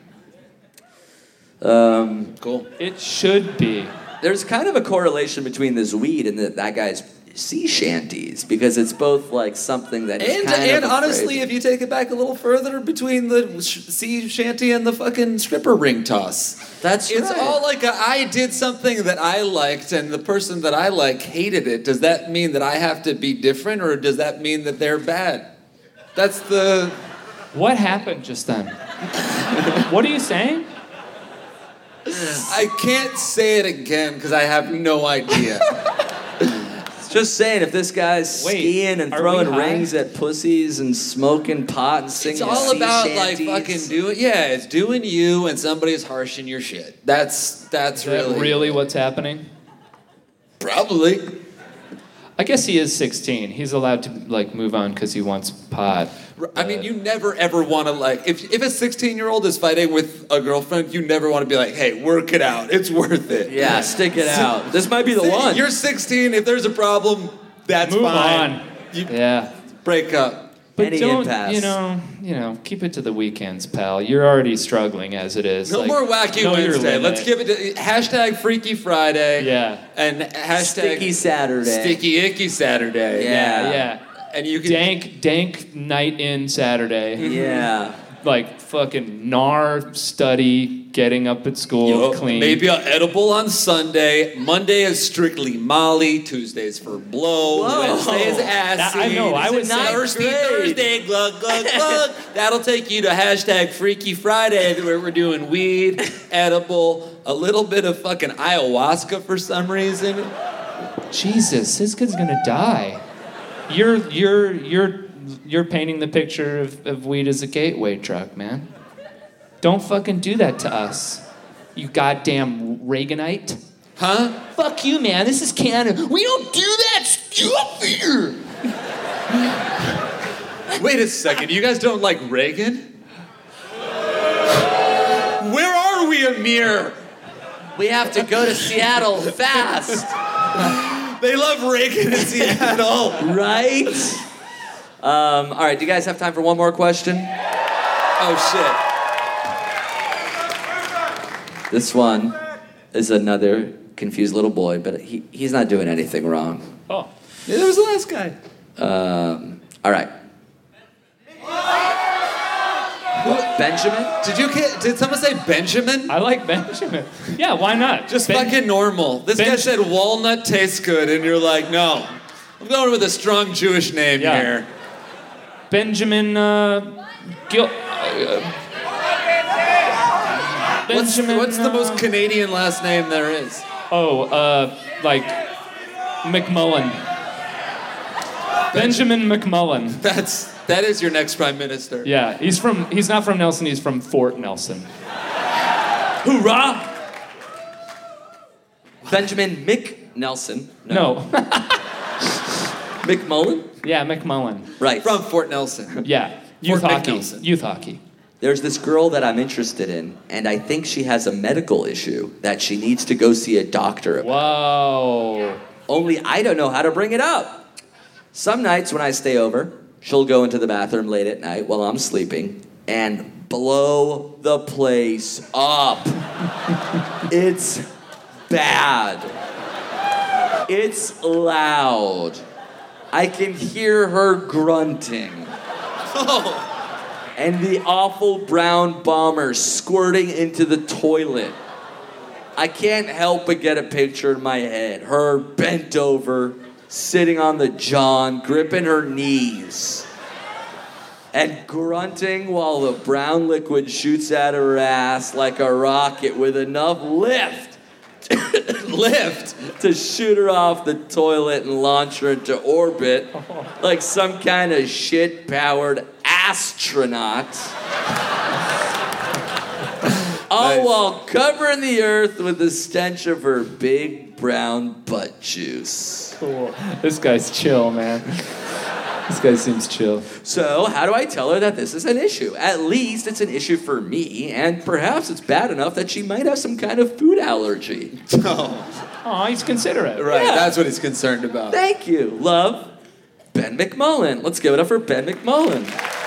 Speaker 7: Um,
Speaker 9: cool.
Speaker 12: It should be.
Speaker 7: There's kind of a correlation between this weed and the, that guy's sea shanties because it's both like something that he's
Speaker 9: And,
Speaker 7: kind
Speaker 9: and
Speaker 7: of
Speaker 9: honestly,
Speaker 7: afraid.
Speaker 9: if you take it back a little further, between the sh- sea shanty and the fucking stripper ring toss.
Speaker 7: That's
Speaker 9: It's
Speaker 7: right.
Speaker 9: all like a, I did something that I liked and the person that I like hated it. Does that mean that I have to be different or does that mean that they're bad? That's the...
Speaker 12: What happened just then? What are you saying?
Speaker 9: I can't say it again because I have no idea.
Speaker 7: Just saying, if this guy's
Speaker 12: Wait,
Speaker 7: skiing and
Speaker 12: are
Speaker 7: throwing
Speaker 12: we high?
Speaker 7: rings at pussies and smoking pot and singing
Speaker 9: It's all
Speaker 7: sea
Speaker 9: about
Speaker 7: shanties.
Speaker 9: like fucking doing, yeah, it's doing you and somebody's harshing your shit. That's, that's
Speaker 12: Is that
Speaker 9: really...
Speaker 12: really what's happening?
Speaker 9: Probably.
Speaker 12: I guess he is sixteen. He's allowed to like move on because he wants pot.
Speaker 9: I mean, you never ever want to like if if a sixteen-year-old is fighting with a girlfriend, you never want to be like, "Hey, work it out. It's worth it."
Speaker 7: Yeah, stick it out. This might be the one.
Speaker 9: You're sixteen. If there's a problem, that's
Speaker 12: Move
Speaker 9: fine.
Speaker 12: on.
Speaker 9: You
Speaker 12: Yeah.
Speaker 9: break up.
Speaker 12: But
Speaker 7: Any
Speaker 12: don't,
Speaker 7: impasse.
Speaker 12: you know, you know, keep it to the weekends, pal. You're already struggling as it is.
Speaker 9: No
Speaker 12: Like,
Speaker 9: more wacky
Speaker 12: know your
Speaker 9: Wednesday.
Speaker 12: limit.
Speaker 9: Let's give it to hashtag Freaky Friday.
Speaker 12: Yeah.
Speaker 9: And hashtag
Speaker 7: Sticky Saturday.
Speaker 9: Sticky Icky Saturday.
Speaker 12: Yeah, yeah.
Speaker 9: And you can
Speaker 12: Dank, dank night in Saturday.
Speaker 7: Yeah.
Speaker 12: Like fucking gnar study, getting up at school,
Speaker 9: Yo,
Speaker 12: clean.
Speaker 9: maybe an edible on Sunday. Monday is strictly Molly. Tuesday's for blow.
Speaker 7: Whoa.
Speaker 9: Wednesday is
Speaker 12: That-
Speaker 9: acid.
Speaker 12: I know, I was saying-
Speaker 9: Thursday, Thursday, glug, glug, glug. That'll take you to hashtag Freaky Friday where we're doing weed, edible, a little bit of fucking ayahuasca for some reason.
Speaker 12: Jesus, this kid's gonna die. You're you're you're you're painting the picture of, of weed as a gateway drug, man. Don't fucking do that to us. You goddamn Reaganite.
Speaker 9: Huh?
Speaker 12: Fuck you, man. This is Canada. We don't do that stuff here.
Speaker 9: Wait a second, you guys don't like Reagan? Where are we, Amir?
Speaker 7: We have to go to Seattle fast.
Speaker 9: They love Reagan in Seattle.
Speaker 7: Right? Um, all right, do you guys have time for one more question?
Speaker 9: Oh,
Speaker 7: shit. This one is another confused little boy, but he, he's not doing anything wrong.
Speaker 8: Oh.
Speaker 9: Yeah, that was the last guy.
Speaker 7: Um, all right. Benjamin?
Speaker 9: Did you get, did someone say Benjamin?
Speaker 8: I like Benjamin. Yeah, why not?
Speaker 9: Just
Speaker 8: Ben-
Speaker 9: fucking normal. This
Speaker 8: Ben-
Speaker 9: guy said walnut tastes good, and you're like, no. I'm going with a strong Jewish name
Speaker 8: Yeah.
Speaker 9: here.
Speaker 8: Benjamin, uh, Gil... Uh,
Speaker 9: What's,
Speaker 8: Benjamin...
Speaker 9: what's the
Speaker 8: uh,
Speaker 9: most Canadian last name there is?
Speaker 8: Oh, uh, like... McMullen. Benjamin McMullen.
Speaker 9: That's, that is your next prime minister.
Speaker 8: Yeah, he's from... He's not from Nelson, he's from Fort Nelson.
Speaker 7: Hoorah! Benjamin McNelson.
Speaker 8: No.
Speaker 7: McMullen?
Speaker 8: Yeah, McMullen.
Speaker 7: Right.
Speaker 9: From Fort Nelson.
Speaker 8: Yeah. Youth
Speaker 9: Fort
Speaker 8: hockey.
Speaker 9: McNelson.
Speaker 8: Youth hockey.
Speaker 7: There's this girl that I'm interested in, and I think she has a medical issue that she needs to go see a doctor about.
Speaker 8: Whoa.
Speaker 7: Only I don't know how to bring it up. Some nights when I stay over, she'll go into the bathroom late at night while I'm sleeping and blow the place up. It's bad. It's loud. I can hear her grunting.
Speaker 9: Oh.
Speaker 7: And the awful brown bomber squirting into the toilet. I can't help but get a picture in my head. Her bent over, sitting on the john, gripping her knees, and grunting while the brown liquid shoots out of her ass like a rocket with enough lift lift to shoot her off the toilet and launch her into orbit like some kind of shit-powered astronaut. All
Speaker 9: Nice.
Speaker 7: while covering the earth with the stench of her big brown butt juice.
Speaker 8: Cool. This guy's chill, man. This guy seems chill.
Speaker 7: So, how do I tell her that this is an issue? At least it's an issue for me, and perhaps it's bad enough that she might have some kind of food allergy.
Speaker 9: Oh.
Speaker 8: Oh, he's considerate.
Speaker 9: Right,
Speaker 7: Yeah.
Speaker 9: that's what he's concerned about.
Speaker 7: Thank you. Love, Ben McMullen. Let's give it up for Ben McMullen.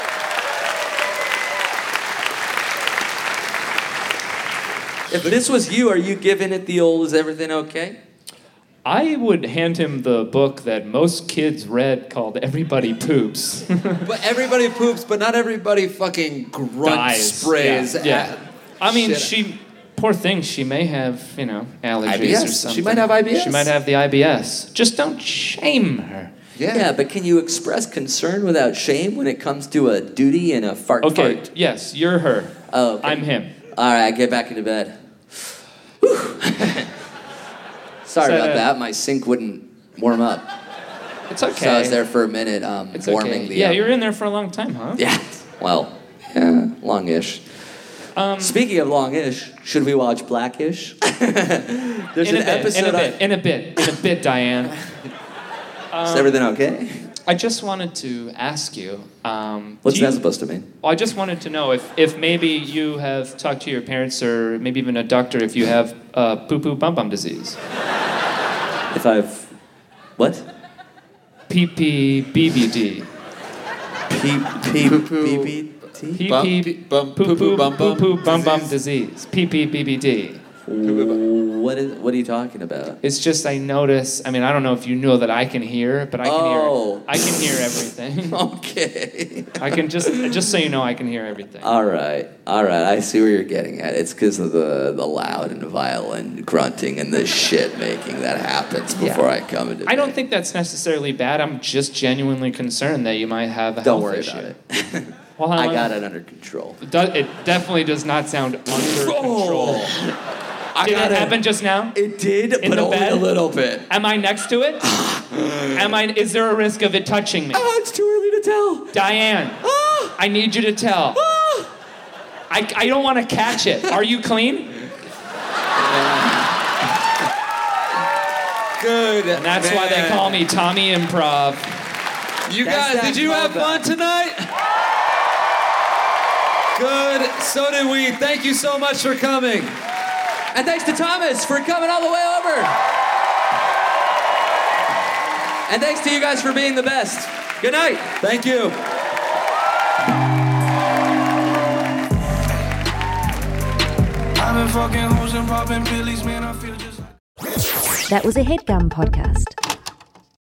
Speaker 7: If this was you, are you giving it the old, is everything okay?
Speaker 8: I would hand him the book that most kids read called Everybody Poops.
Speaker 9: But everybody poops, but not everybody fucking grunt
Speaker 8: Dies.
Speaker 9: sprays.
Speaker 8: Yeah. yeah.
Speaker 9: at-
Speaker 8: I mean,
Speaker 9: Shit.
Speaker 8: she, poor thing, she may have, you know, allergies
Speaker 9: I B S.
Speaker 8: or
Speaker 9: She
Speaker 8: something.
Speaker 9: might have I B S.
Speaker 8: She might have the I B S. Just don't shame her.
Speaker 9: Yeah.
Speaker 7: Yeah, but can you express concern without shame when it comes to a duty and a fart
Speaker 8: Okay,
Speaker 7: fart?
Speaker 8: yes, you're her.
Speaker 7: Oh, okay.
Speaker 8: I'm him.
Speaker 7: All right, get back into bed. Whew. Sorry
Speaker 8: So,
Speaker 7: about
Speaker 8: uh,
Speaker 7: that. My sink wouldn't warm up.
Speaker 8: It's okay.
Speaker 7: So I was there for a minute um,
Speaker 8: It's
Speaker 7: warming
Speaker 8: okay.
Speaker 7: the...
Speaker 8: Yeah,
Speaker 7: uh,
Speaker 8: you're in there for a long time, huh?
Speaker 7: Yeah, well, yeah, longish.
Speaker 8: Um,
Speaker 7: Speaking of longish, should we watch Blackish? There's
Speaker 8: in
Speaker 7: an
Speaker 8: a bit,
Speaker 7: episode
Speaker 8: in a
Speaker 7: on-
Speaker 8: bit, in a bit, in a bit, Diane.
Speaker 7: Is everything okay?
Speaker 8: I just wanted to ask you. Um,
Speaker 7: What's
Speaker 8: do you-
Speaker 7: that supposed to mean?
Speaker 8: Well, I just wanted to know if, if maybe you have talked to your parents or maybe even a doctor if you have uh, poo-poo bum-bum disease.
Speaker 7: If I've... What?
Speaker 8: P P B B D.
Speaker 7: P... P... P... P...
Speaker 8: P
Speaker 9: Bum-
Speaker 8: P
Speaker 9: P- bum-
Speaker 8: poo
Speaker 9: poo-poo
Speaker 8: poo
Speaker 9: bum bum
Speaker 8: poo poo bum bum
Speaker 9: disease.
Speaker 8: disease. P P B B D.
Speaker 7: What is? What are you talking about?
Speaker 8: It's just I notice. I mean, I don't know if you know that I can hear, but I can
Speaker 7: Oh.
Speaker 8: hear. I can hear everything.
Speaker 7: Okay.
Speaker 8: I can just just so you know, I can hear everything.
Speaker 7: All right, all right. I see where you're getting at. It's because of the the loud and violent grunting and the shit making that happens before
Speaker 8: Yeah.
Speaker 7: I come into.
Speaker 8: I don't
Speaker 7: bed.
Speaker 8: think that's necessarily bad. I'm just genuinely concerned that you might have a
Speaker 7: Don't
Speaker 8: health
Speaker 7: worry
Speaker 8: issue.
Speaker 7: about it.
Speaker 8: Well,
Speaker 7: I
Speaker 8: um,
Speaker 7: got it under control.
Speaker 8: It, do, it definitely does not sound under control.
Speaker 7: I
Speaker 8: Did
Speaker 7: got
Speaker 8: it happen just now?
Speaker 7: It did,
Speaker 8: In
Speaker 7: but
Speaker 8: the
Speaker 7: only
Speaker 8: bed?
Speaker 7: a little bit.
Speaker 8: Am I next to it? Am I? Is there a risk of it touching me?
Speaker 7: Oh, it's too early to tell.
Speaker 8: Diane,
Speaker 7: Ah,
Speaker 8: I need you to tell.
Speaker 7: ah.
Speaker 8: I, I don't want to catch it. Are you clean?
Speaker 9: Good.
Speaker 8: And that's why they
Speaker 9: man.
Speaker 8: call me Tommy Improv.
Speaker 9: You guys, did you have fun tonight? Good. So did we. Thank you so much for coming.
Speaker 7: And thanks to Thomas for coming all the way over. And thanks to you guys for being the best. Good night.
Speaker 9: Thank you.
Speaker 1: I've been fucking hoes and popping pillies, man, I feel just like... That was a HeadGum podcast.